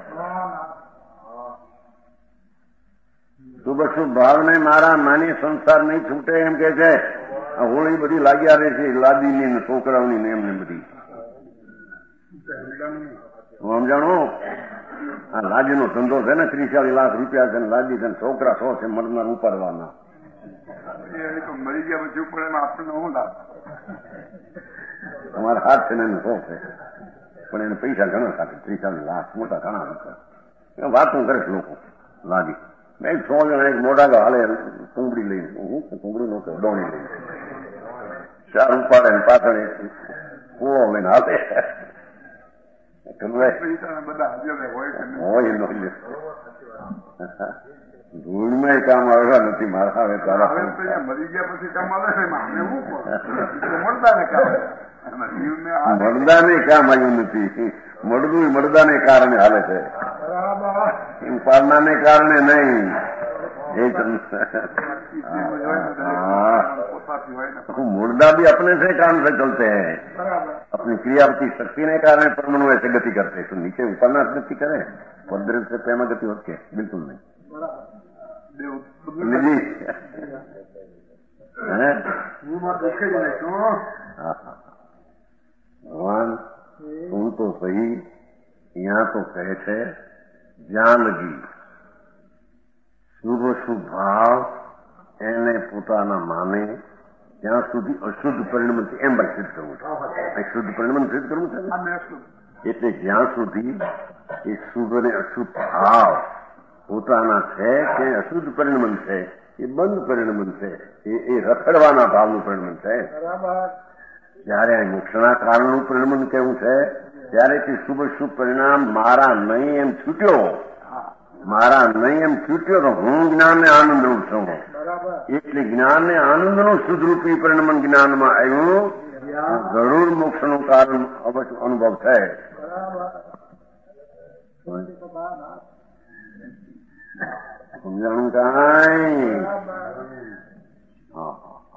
શુભ શુભ ભાવને મારા માની સંસાર નહીં છૂટે એમ કે છે. આ હોળી બધી લાગ્યા રહે છે લાદીની ને છોકરાઓની ને એમને બધી સમજાણો. આ લાદીનો ધંધો છે ને ત્રીસ ચાલીસ લાખ રૂપિયા છે ને લાદી છે છોકરા સો છે મરનાર ઉપાડવાના મરી ગયા પછી ઉપર એમાં આપણને શું લાભ. તમારા હાથ છે ને એને સો છે પણ એને પૈસા ઘણા સાથે ત્રીસ ચાલીસ લાખ મોટા ઘણા રૂપિયા વાતું કરે છે લોકો લાદી. એક સો જણા એક મોટા હાલે કુંબડી લઈને હું કુંબડી નો ડોણી લઈને ચાર ઉપાડે ને પાછળ કુળો લઈને હાલે હોય નો ધૂળમાં કામ આવ્યા નથી મારા. હવે તારા મરી ગયા પછી કામ આવે મરદાને કામ આવ્યું નથી. મળદું મળદાને કારણે હાલે છે પાડનાને કારણે નહીં. मुर्दा भी अपने से काम से चलते हैं अपनी क्रियावती शक्ति ने कारण परमाणु ऐसे गति करते हैं. तो नीचे ऊपरना गति करे पदर से प्रेमा गति होती है बिल्कुल नहीं. भगवान तुम तो सही यहाँ तो कहे थे જ્યાં લગી શુભ શુભ ભાવ એને પોતાના માને ત્યાં સુધી અશુદ્ધ પરિણમન એમ ભાઈ સિદ્ધ કરવું છે. શુદ્ધ પરિણમન સિદ્ધ કરવું છે એટલે જ્યાં સુધી એ શુભ અને અશુદ્ધ ભાવ પોતાના છે કે અશુદ્ધ પરિણમન છે એ બંધ પરિણમન છે એ રખડવાના ભાવનું પરિણમન છે. જયારે મોક્ષના કારણનું પરિણમન કેવું છે ત્યારે તે શુભ શુભ પરિણામ મારા નહીં એમ છૂટ્યો મારા નહીં એમ છૂટ્યો તો હું જ્ઞાનને આનંદ રૂપ છું. એટલે જ્ઞાનને આનંદનું શુદ્ધરૂપી પરિણમન જ્ઞાનમાં આવ્યું જરૂર મોક્ષનું કારણ અવશ્ય અનુભવ થાય. સમજાણું કાંઈ હા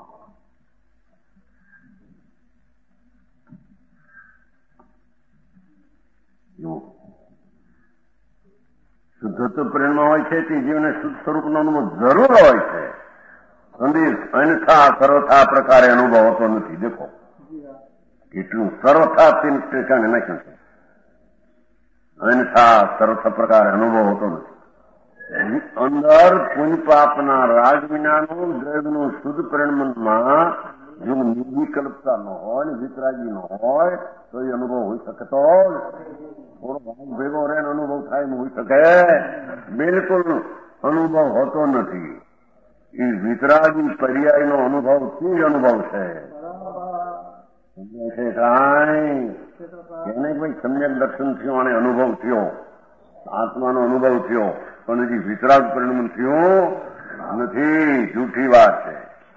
શુદ્ધત્વ પ્રેરણા હોય છે તે જીવને શુદ્ધ સ્વરૂપનો અનુભવ જરૂર હોય છે. સંદેશ અન્યથા સર્વથા પ્રકારે અનુભવ હોતો નથી. દેખો કેટલું સર્વથા ઠેકાણે નાખ્યું છે. અન્યથા સર્વથા પ્રકારે અનુભવ હોતો નથી. અંદર પુણ્ય પાપના રાગ વિનાનું દ્રવ્યનું શુદ્ધ પરિણમનમાં જો નિર્વિકલ્પતા ન હોય વિતરાગી ન હોય તો એ અનુભવ હોઈ શકતો થોડો ભાગ ભેગો રહે અનુભવ થાય એમ હોઈ શકે બિલકુલ અનુભવ હોતો નથી. એ વિતરાગી પર્યાયનો અનુભવ થી જ અનુભવ છે. કાંઈ એને ભાઈ સમ્યક દર્શન થયું અને અનુભવ થયો, આત્માનો અનુભવ થયો, પણ હજી વિતરાગ પરિણામ થયું નથી. જૂઠી વાત છે.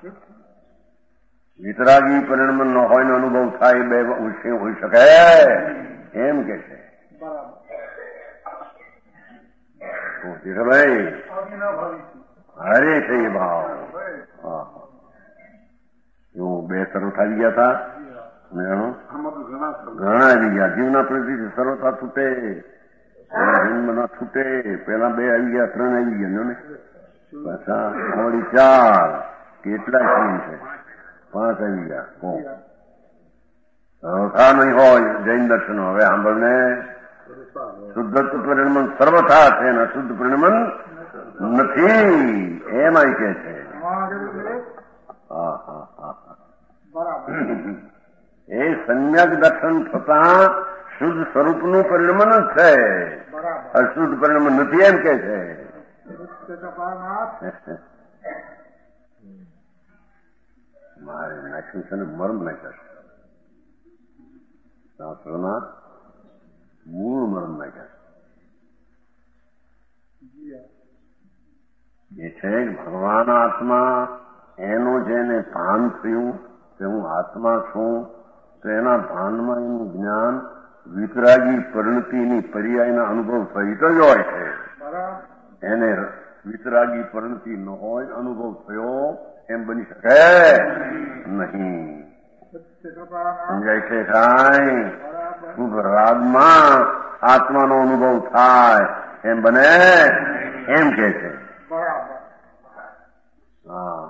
વિતરાગી પરિણામ ન હોય ને અનુભવ થાય બે વિષય હોઈ શકે એમ કે છે. ભાઈ હરે છે એ ભાવ. એવું બે સર્વથ આવી ગયા હતા. ઘણા આવી ગયા. જીવના પ્રતિ સર્વથા છૂટે, જન્મ ના છૂટે. પેલા બે આવી ગયા, ત્રણ આવી ગયા ને પાછા વળી ચાર. કેટલા સીન છે? પાંચ આવી ગયા. સર્વથા નહીં હોય જૈન દર્શન. હવે સાંભળને, શુદ્ધત્વ પરિણમન સર્વથા છે અને અશુદ્ધ પરિણમન નથી એમ આઈ કે છે. હા હા હા એ સમ્યક દર્શન થતા શુદ્ધ સ્વરૂપનું પરિણમન જ છે, અશુદ્ધ પરિણમન નથી એમ કે છે. મારે નાખ્યું છે ને મર્મ નાખ્યા છે. શાસ્ત્રોના મૂળ મર્મ નાખ્યા છે. એ છે ભગવાન આત્મા, એનું જેને ભાન થયું કે હું આત્મા છું, તો એના ભાનમાં એનું જ્ઞાન વિતરાગી પરિણતિની પર્યાયના અનુભવ સહિત જ હોય છે. એને વિતરાગી પરિણતિ ન હોય, અનુભવ થયો એમ બની શકે નહીં. સમજાય છે? કાંઈ શુભ રાગમાં આત્માનો અનુભવ થાય એમ બને એમ કે છે. હા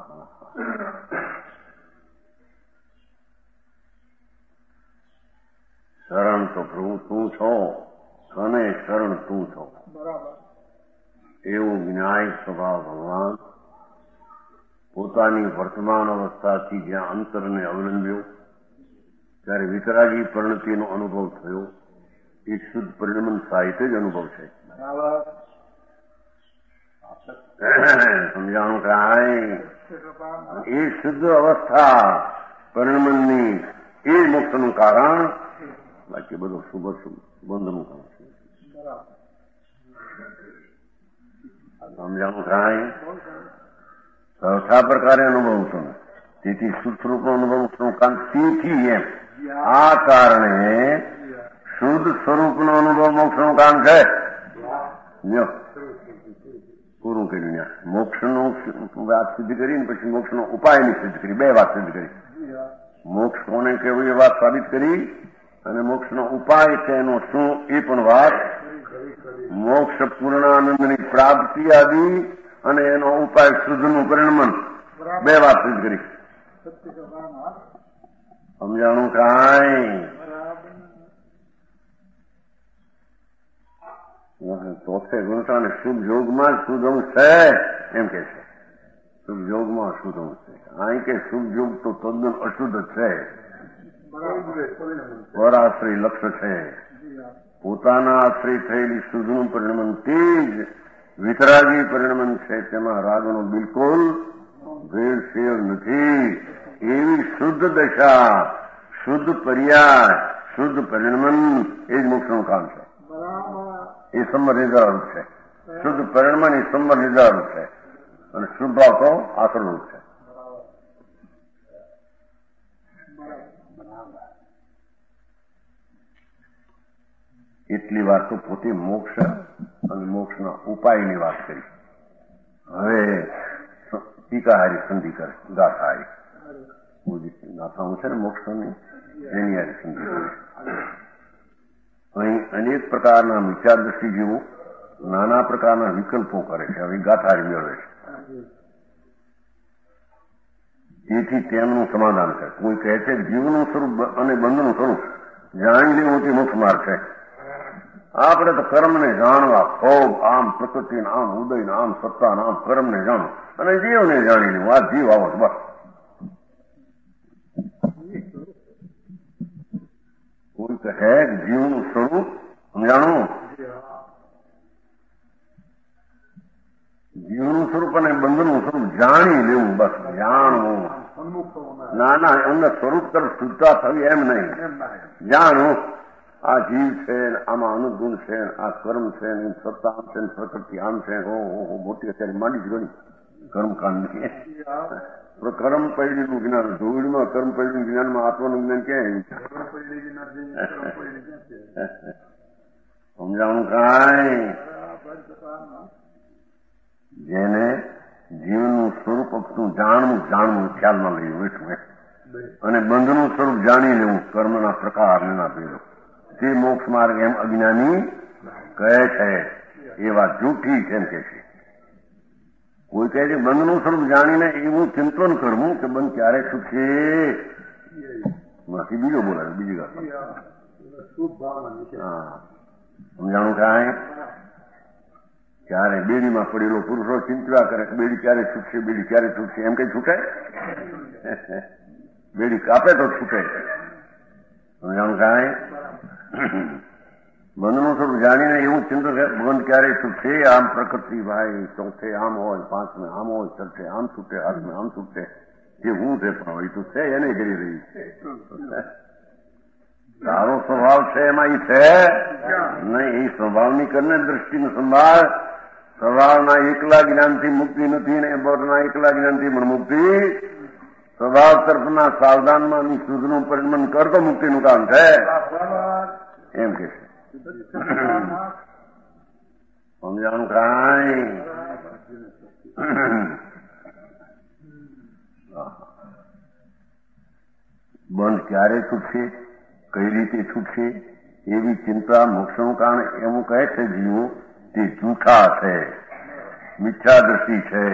શરણ તો પ્રભુ તું છો, અને શરણ તું છો. એવું જ્ઞાય સ્વભાવ ભગવાન પોતાની વર્તમાન અવસ્થાથી જ્યાં અંતરને અવલંબ્યો ત્યારે વિતરાગી પરિણતિનો અનુભવ થયો. એ શુદ્ધ પરિણમન સાહિત્ય જ અનુભવ છે. સમજાણું કાંઈ? એ શુદ્ધ અવસ્થા પરિણમનની એ જ મોક્ષનું કારણ, બાકી બધું શુભ બંધનું કામ છે. સમજાણું કાંઈ? ચોથા પ્રકારે અનુભવ છું. તેથી શુદ્ધ સ્વરૂપનો અનુભવ છું. કારણ તેથી એમ આ કારણે શુદ્ધ સ્વરૂપનો અનુભવ મોક્ષનું કામ છે. પૂરું કર્યું. મોક્ષનો વાત સિદ્ધ કરીને પછી મોક્ષનો ઉપાયની સિદ્ધ કરી. બે વાત સિદ્ધ કરી. મોક્ષ કોને કહેવું એ વાત સાબિત કરી, અને મોક્ષનો ઉપાય છે એનો શું એ પણ વાત. મોક્ષ પૂર્ણાનંદની પ્રાપ્તિ આદિ અને એનો ઉપાય શુદ્ધનું પરિણમન, બે વાત સિદ્ધ કરી. સમજાણું કાંઈ? ચોથે ગુણતા ને શુભ યોગમાં જ શુદ્ધ અંશ છે એમ કે છે. શુભ યોગમાં શુદ્ધ અંશ છે. અહીં કે શુભ યોગ તો તદ્દન અશુદ્ધ છે. પરાશ્રય લક્ષ્ય છે. પોતાના આશ્રય થયેલી શુદ્ધનું પરિણમન તે જ વિતરાગી પરિણમન છે. તેમાં રાગનો બિલકુલ ભેળસેળ નથી. એવી શુદ્ધ દશા, શુદ્ધ પર્યાય, શુદ્ધ પરિણમન એ જ મોક્ષનું કામ છે. એ સંબર નિર્ધારણ છે. શુદ્ધ પરિણમન એ સંબર નિર્ધારણ છે, અને શુદ્ધ ભાવ તો આશ્રમરૂપ છે. એટલી વાત તો પોતે મોક્ષ અને મોક્ષના ઉપાયની વાત કરી. હવે ટીકાહારી સંધિ કરે, ગાથાહારી ગાથાઓ છે ને મોક્ષની, એની હારી સંધિ કરે. અહીં અનેક પ્રકારના વિચાર દ્રષ્ટિ જેવું નાના પ્રકારના વિકલ્પો કરે છે. હવે ગાથાહારી મેળવે છે. તેથી તેમનું સમાધાન કરે. કોઈ કહે છે જીવનું સ્વરૂપ અને બંધનું સ્વરૂપ જાણી લેવું તે મુખ્ય માર્ગ છે. આપણે તો કર્મને જાણવા ખૂબ, આમ પ્રકૃતિ આમ ઉદય આમ સત્તા આમ કર્મને જાણો અને જીવને જાણી લેવું. આ જીવ આવો બસ. કોઈ કહે જીવનું સ્વરૂપ સમજાણું, જીવનું સ્વરૂપ અને બંધનું સ્વરૂપ જાણી લેવું, બસ જાણવું. ના ના, એમને સ્વરૂપ તરફ શુદ્ધતા થવી એમ નહીં, જાણવું. આ જીવ છે આમાં અનુગુણ છે આ કર્મ છે સત્તા આમ છે પ્રકૃતિ આમ છે હો મોટી અત્યારે માંડી જ ગણી કર્મકાંડની કર્મ પૈડીનું જ્ઞાન ધૂળમાં કર્મ પૈડીનું જ્ઞાનમાં આત્માનું જ્ઞાન ક્યાં સમજાણું કાંઈ જેને જીવનનું સ્વરૂપ આપણું જાણવું જાણવું ખ્યાલમાં લઈ બેઠું અને બંધનું સ્વરૂપ જાણી લેવું કર્મના પ્રકાર ના ભેદો તે મોક્ષ માર્ગ એમ અજ્ઞાની કહે છે એ વાત જૂઠી કેમ કે છે કોઈ કહે છે બંધનું સ્વરૂપ જાણીને એવું ચિંતન કરવું કે બંધ ક્યારે છૂટશે બાકી બીજો બોલાવે બીજી વાત હા સમજાણું કાંઈ ક્યારે બેડીમાં પડેલો પુરુષો ચિંતવા કરે બેડી ક્યારે છૂટશે બેડી ક્યારે છૂટશે એમ કઈ છૂટાય બેડી કાપે તો છૂટે સમજાણું કાંઈ બંધનું સ્વરૂપ જાણીને એવું ચિંતન બંધ ક્યારે છૂટશે આમ પ્રકૃતિ ભાઈ ચોથે આમ હોય પાંચમે આમ હોય છઠ્ઠે આમ છૂટે આઠમે આમ છૂટે જે હું છે પણ એ તો છે એને કરી રહી તારો સ્વભાવ છે એમાં એ છે નહીં એ સ્વભાવની કરીને દ્રષ્ટિનો સંભાળ સ્વભાવના એકલા જ્ઞાનથી મુક્તિ નથી ને બરના એકલા જ્ઞાનથી પણ મુક્તિ સ્વભાવ તરફના સાવધાનમાં શુદ્ધનું પરિણમન કરતો મુક્તિનું કામ છે એમ કે છે સમજાણું કાંઈ બંધ ક્યારે છૂટશે કઈ રીતે છૂટશે એવી ચિંતા મોક્ષનું કારણ એવું કહે છે જીવો તે જૂઠા છે મિથ્યા દ્રષ્ટિ છે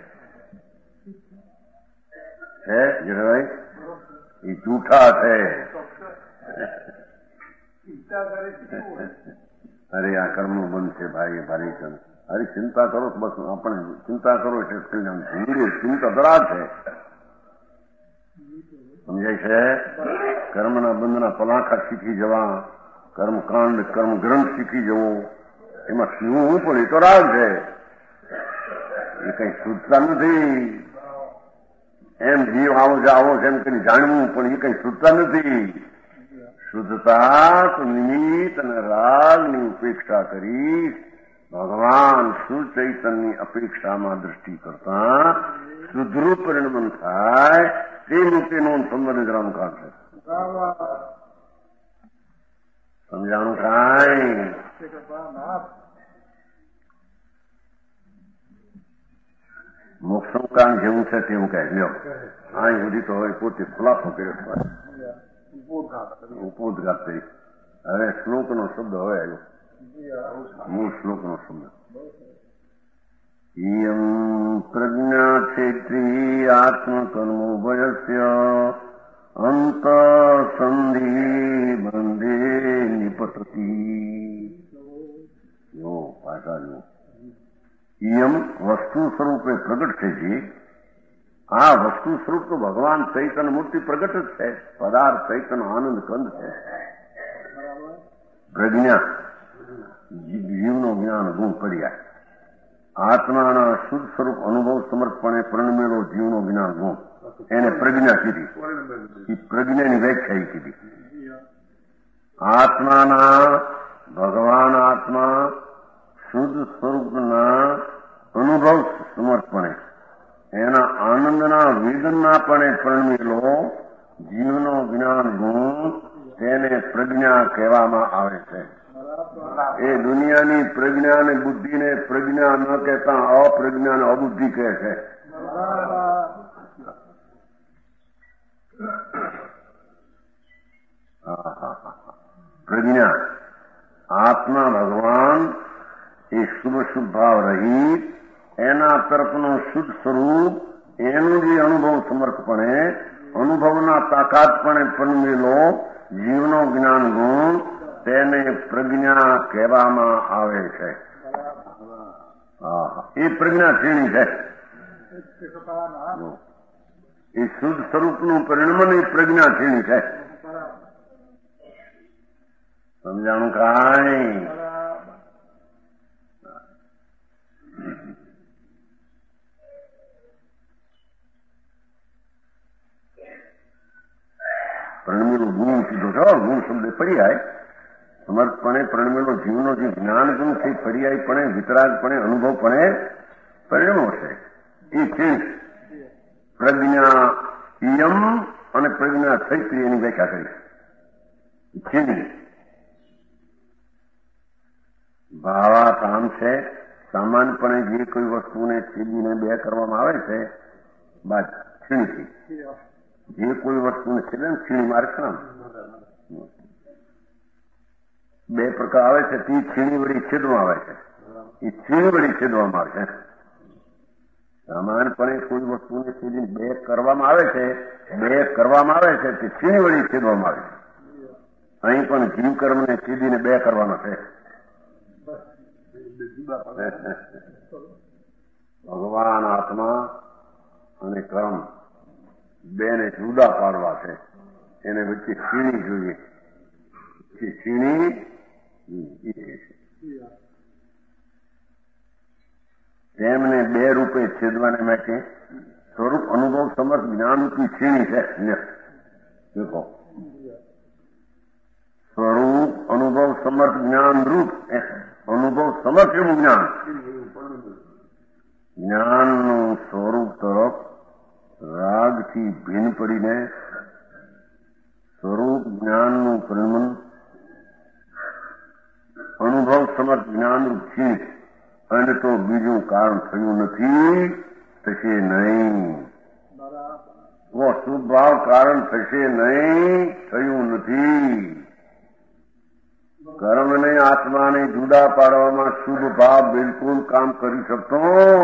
છે જયભાઈ એ જૂઠા છે અરે આ કર્મનું બંધ છે ભાઈ ભારી છે અરે ચિંતા કરો તો બસ આપણે ચિંતા કરો એટલે ચિંતા દરા છે સમજાય છે કર્મના બંધના પલાખા શીખી જવા કર્મકાંડ કર્મ ગ્રંથ શીખી જવો એમાં શું પણ એ તો રાગ છે એ કઈ શુદ્ધતા નથી એમ જીવ આવો જ આવો છે એમ કઈ જાણવું પણ એ કઈ શુદ્ધતા નથી શુદ્ધતા તો નિમિત્ત અને રાગની ઉપેક્ષા કરી ભગવાન સુચૈતનની અપેક્ષામાં દ્રષ્ટિ કરતા શુદ્ધરૂપ પરિણમન થાય તે મુક્તિનો સંબંધ જરાનું કામ છે સમજાણું કાંઈ મોક્ષનું કામ જેવું છે તેવું કહે લ્યો અહીં સુધી તો હવે પોતે ખુલાસો કર્યો ઉપોદઘાત કરી હવે શ્લોકનો શબ્દ હવે આવ્યો મૂળ શ્લોકનો શબ્દ ઇયં પ્રજ્ઞા ક્ષેત્રી આત્મકર્મોભયસ્ય અંતઃસંધિ બંધે નિપતતી જો પાછા જો ઇયમ વસ્તુ સ્વરૂપે પ્રગટ છે જે આ વસ્તુ સ્વરૂપ તો ભગવાન ચૈતન્ય મૂર્તિ પ્રગટ જ છે પદાર્થ ચૈતન્ય આનંદ કંદ છે પ્રજ્ઞા જીવનો જ્ઞાન ગુણ કર્યા આત્માના શુદ્ધ સ્વરૂપ અનુભવ સમર્થપણે પરિણમેલો જીવનો જ્ઞાન ગુણ એને પ્રજ્ઞા કીધી એ પ્રજ્ઞાની વ્યાખ્યા કીધી આત્માના ભગવાન આત્મા શુદ્ધ સ્વરૂપના અનુભવ સમર્થપણે એના આનંદના વેદનાપણે પરિણમેલો જીવનો જ્ઞાન ગુણ તેને પ્રજ્ઞા કહેવામાં આવે છે એ દુનિયાની પ્રજ્ઞા અને બુદ્ધિને પ્રજ્ઞા ન કહેતા અપ્રજ્ઞા અને અબુદ્ધિ કહે છે પ્રજ્ઞા આત્મા ભગવાન એ શુભ શુભ ભાવ રહિત એના તરફનું શુદ્ધ સ્વરૂપ એનું જે અનુભવ સમર્થપણે અનુભવના તાકાતપણે પનમેલો જીવનો જ્ઞાન ગુણ તેને પ્રજ્ઞા કહેવામાં આવે છે એ પ્રજ્ઞા શ્રેણી છે એ શુદ્ધ સ્વરૂપનું પરિણમન એ પ્રજ્ઞા શ્રેણી છે સમજાણું કાંઈ પરિણમેલું ગુણ સીધો છો ગુણ શબ્દ પડી જાય પામેલો જીવનો જે જ્ઞાન ગુણથી ફરિયાઈપણે વિતરાગપણે અનુભવપણે પરિણમો છે એ ક્ષીણ પ્રજ્ઞા યમ અને પ્રજ્ઞા ચૈત્રી એની વ્યાખ્યા કરી ક્ષીણ ભાવાત આમ છે સામાન્યપણે જે કોઈ વસ્તુને છેદીને બે કરવામાં આવે છે બાદ ક્ષીણથી જે કોઈ વસ્તુને છેદે ને ક્ષીણી માર્ગ નામ બે પ્રકાર આવે છે તે છીણી વળી છેદવામાં આવે છે એ છીણી વળી છેદવામાં આવે છે સામાન્યપણે કોઈ વસ્તુને છેદીને બે કરવામાં આવે છે બે કરવામાં આવે છે તે છીણી વળી છેદવામાં આવે છે અહીં પણ જીવ કર્મને છેદીને બે કરવાનો છે ભગવાન આત્મા અને કર્મ બેને જુદા પાડવા છે એને વચ્ચે છીણી જોઈએ છીણી તેમને બે રૂપે છેદવાને માટે સ્વરૂપ અનુભવ સમર્થ જ્ઞાનરૂપી છીણી છે દેખો સ્વરૂપ અનુભવ સમર્થ જ્ઞાન રૂપ અનુભવ સમર્થ એવું જ્ઞાન જ્ઞાનનું સ્વરૂપ તરફ રાગથી ભિન્ન પડીને સ્વરૂપ જ્ઞાનનું પરિણમન અનુભવ સમર્થ જ્ઞાનરૂપ છીણ અને તો બીજું કારણ થયું નથી થશે નહીં વો શુભ ભાવ કારણ થશે નહીં થયું નથી કર્મને આત્માને જુદા પાડવામાં શુભ ભાવ બિલકુલ કામ કરી શકતો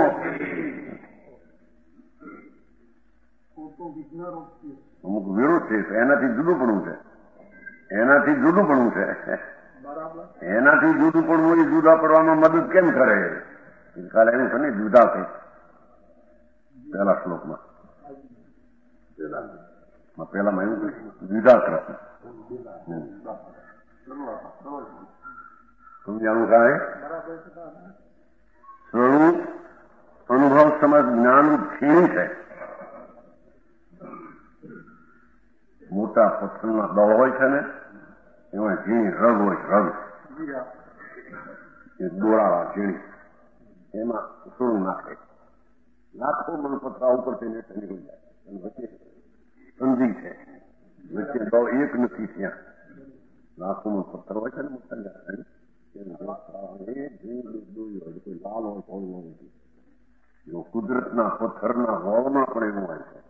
અમુક વિરોધ છે એનાથી જુદું પડવું છે એનાથી જુદું પડવું છે એનાથી જુદું પડવું એ જુદા પડવામાં મદદ કેમ કરે કાલે એનું છે ને જુદા થઈ પહેલા શ્લોકમાં પહેલામાં એવું કહ્યું જુદા કૃષ્ણ સમજાણું કાંઈ સ્વરૂપ અનુભવ સમજ જ્ઞાનરૂપ છીણ છે મોટા પથ્થરના દળ હોય છે ને એમાં ઝીણી રગ હોય રગ એ દોરાવા ઝીણી એમાં સોનું નાખે લાખો મણપત્રા ઉપરથી નેઠે નીકળી જાય અને વચ્ચે સંધિ છે વચ્ચે દળ એક નથી ત્યાં લાખો પથ્થર હોય છે ને મોટા લાલ હોય થોડું હોય કુદરતના પથ્થરના હોળમાં પણ એવું હોય છે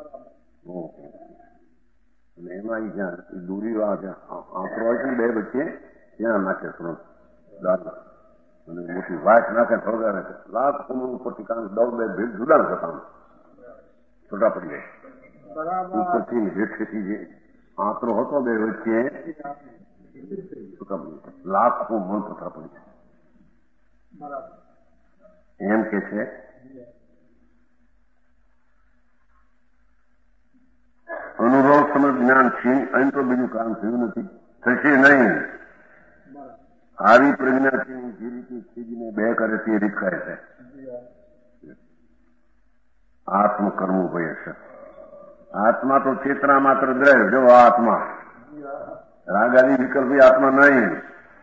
અને એમાં જ્યાં દૂરી આંકડો હોય છે ને બે વચ્ચે ત્યાં નાખે સુરત દાદા અને મોટી વાસ નાખે ફળગાવે છે લાખ ઉપરથી કારણ દવ બે ભેટ જુદા થતા છોટા પડી જાય ઉપરથી ભેટથી જે આંકડો હતો બે વચ્ચે લાખો મણ પથરા પડી જાય એમ કે છે અનુભવ સમજ જ્ઞાન છે અહીં તો બીજું કામ થયું નથી થશે નહીં આવી પ્રજ્ઞાથી જે રીતે છેદીને બે કરે તે રીત કરે છે આત્મકર્મ ભય છે આત્મા તો ચેતના માત્ર દ્રવ્ય જો આત્મા રાગાદી વિકલ્પી આત્મા નહીં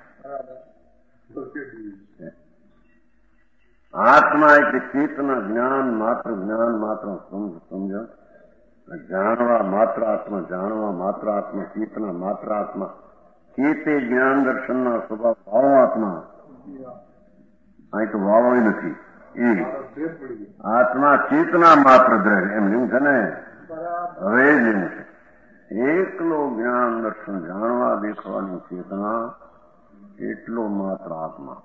આત્મા એટલે ચેતના જ્ઞાન માત્ર જ્ઞાન માત્ર સમજ જાણવા માત્ર આત્મા જાણવા માત્ર આત્મા ચેતના માત્ર આત્મા ચેતે જ્ઞાન દર્શનના સ્વભાવ ભાવ આત્મા અહીં તો ભાવ નથી એ આત્મા ચેતના માત્ર દ્રવ્ય એમ એવું છે ને હવે જ એમ છે એકલો જ્ઞાન દર્શન જાણવા દેખવાની ચેતના એટલો માત્ર આત્મા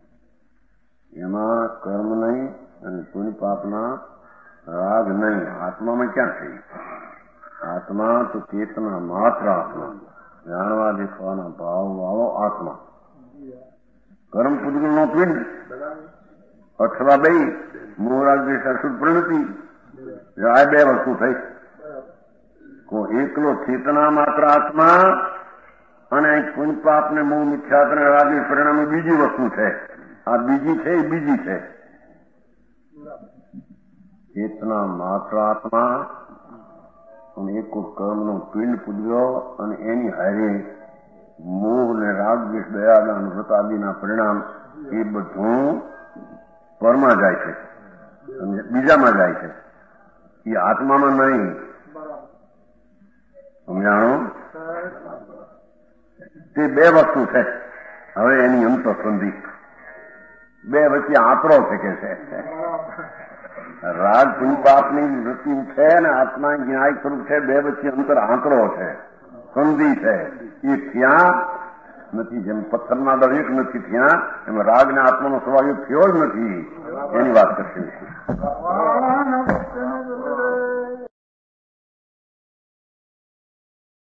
એમાં કર્મ નહીં અને પુણ્ય પાપના રાગ નહીં આત્મામાં ક્યાં થઈ આત્મા તો ચેતના માત્ર આત્મા જાણવા દેખવાના ભાવ વાળો આત્મા કર્મ પુદ્ગલ નો પિંડ અથવા બે મોરાગ્ય શાશ્વત પ્રણતિ આ બે વસ્તુ થઈ એકલો ચેતના માત્ર આત્મા અને પુણ્ય પાપ ને મોહ મિથ્યાત્વ રાગી પરિણામે બીજી વસ્તુ છે આ બીજી છે એ બીજી છે ચેતના માત્ર આત્મા અને એક કર્મનો પિંડ પૂજ્યો અને એની હારે મોહ ને રાગ દ્વેષ દયાદાન વ્રત આદિના પરિણામ એ બધું પરમાં જાય છે, બીજામાં જાય છે, એ આત્મામાં નહીં. સમજાણો? તે બે વસ્તુ છે. હવે એની અંતઃસંધિ બે વચ્ચે આંતરો છે કે છે. રાગ પુણ્યપાપની વૃત્તિ છે ને આત્મા ન્યાય સ્વરૂપ છે. બે વચ્ચે અંતર આંતરો છે, સંધિ છે. એ ત્યાં નથી. જેમ પથ્થરના દર એક નથી ત્યાં, એમ રાગ ને આત્માનો સ્વભાવ થયો જ નથી. એની વાત કરશે.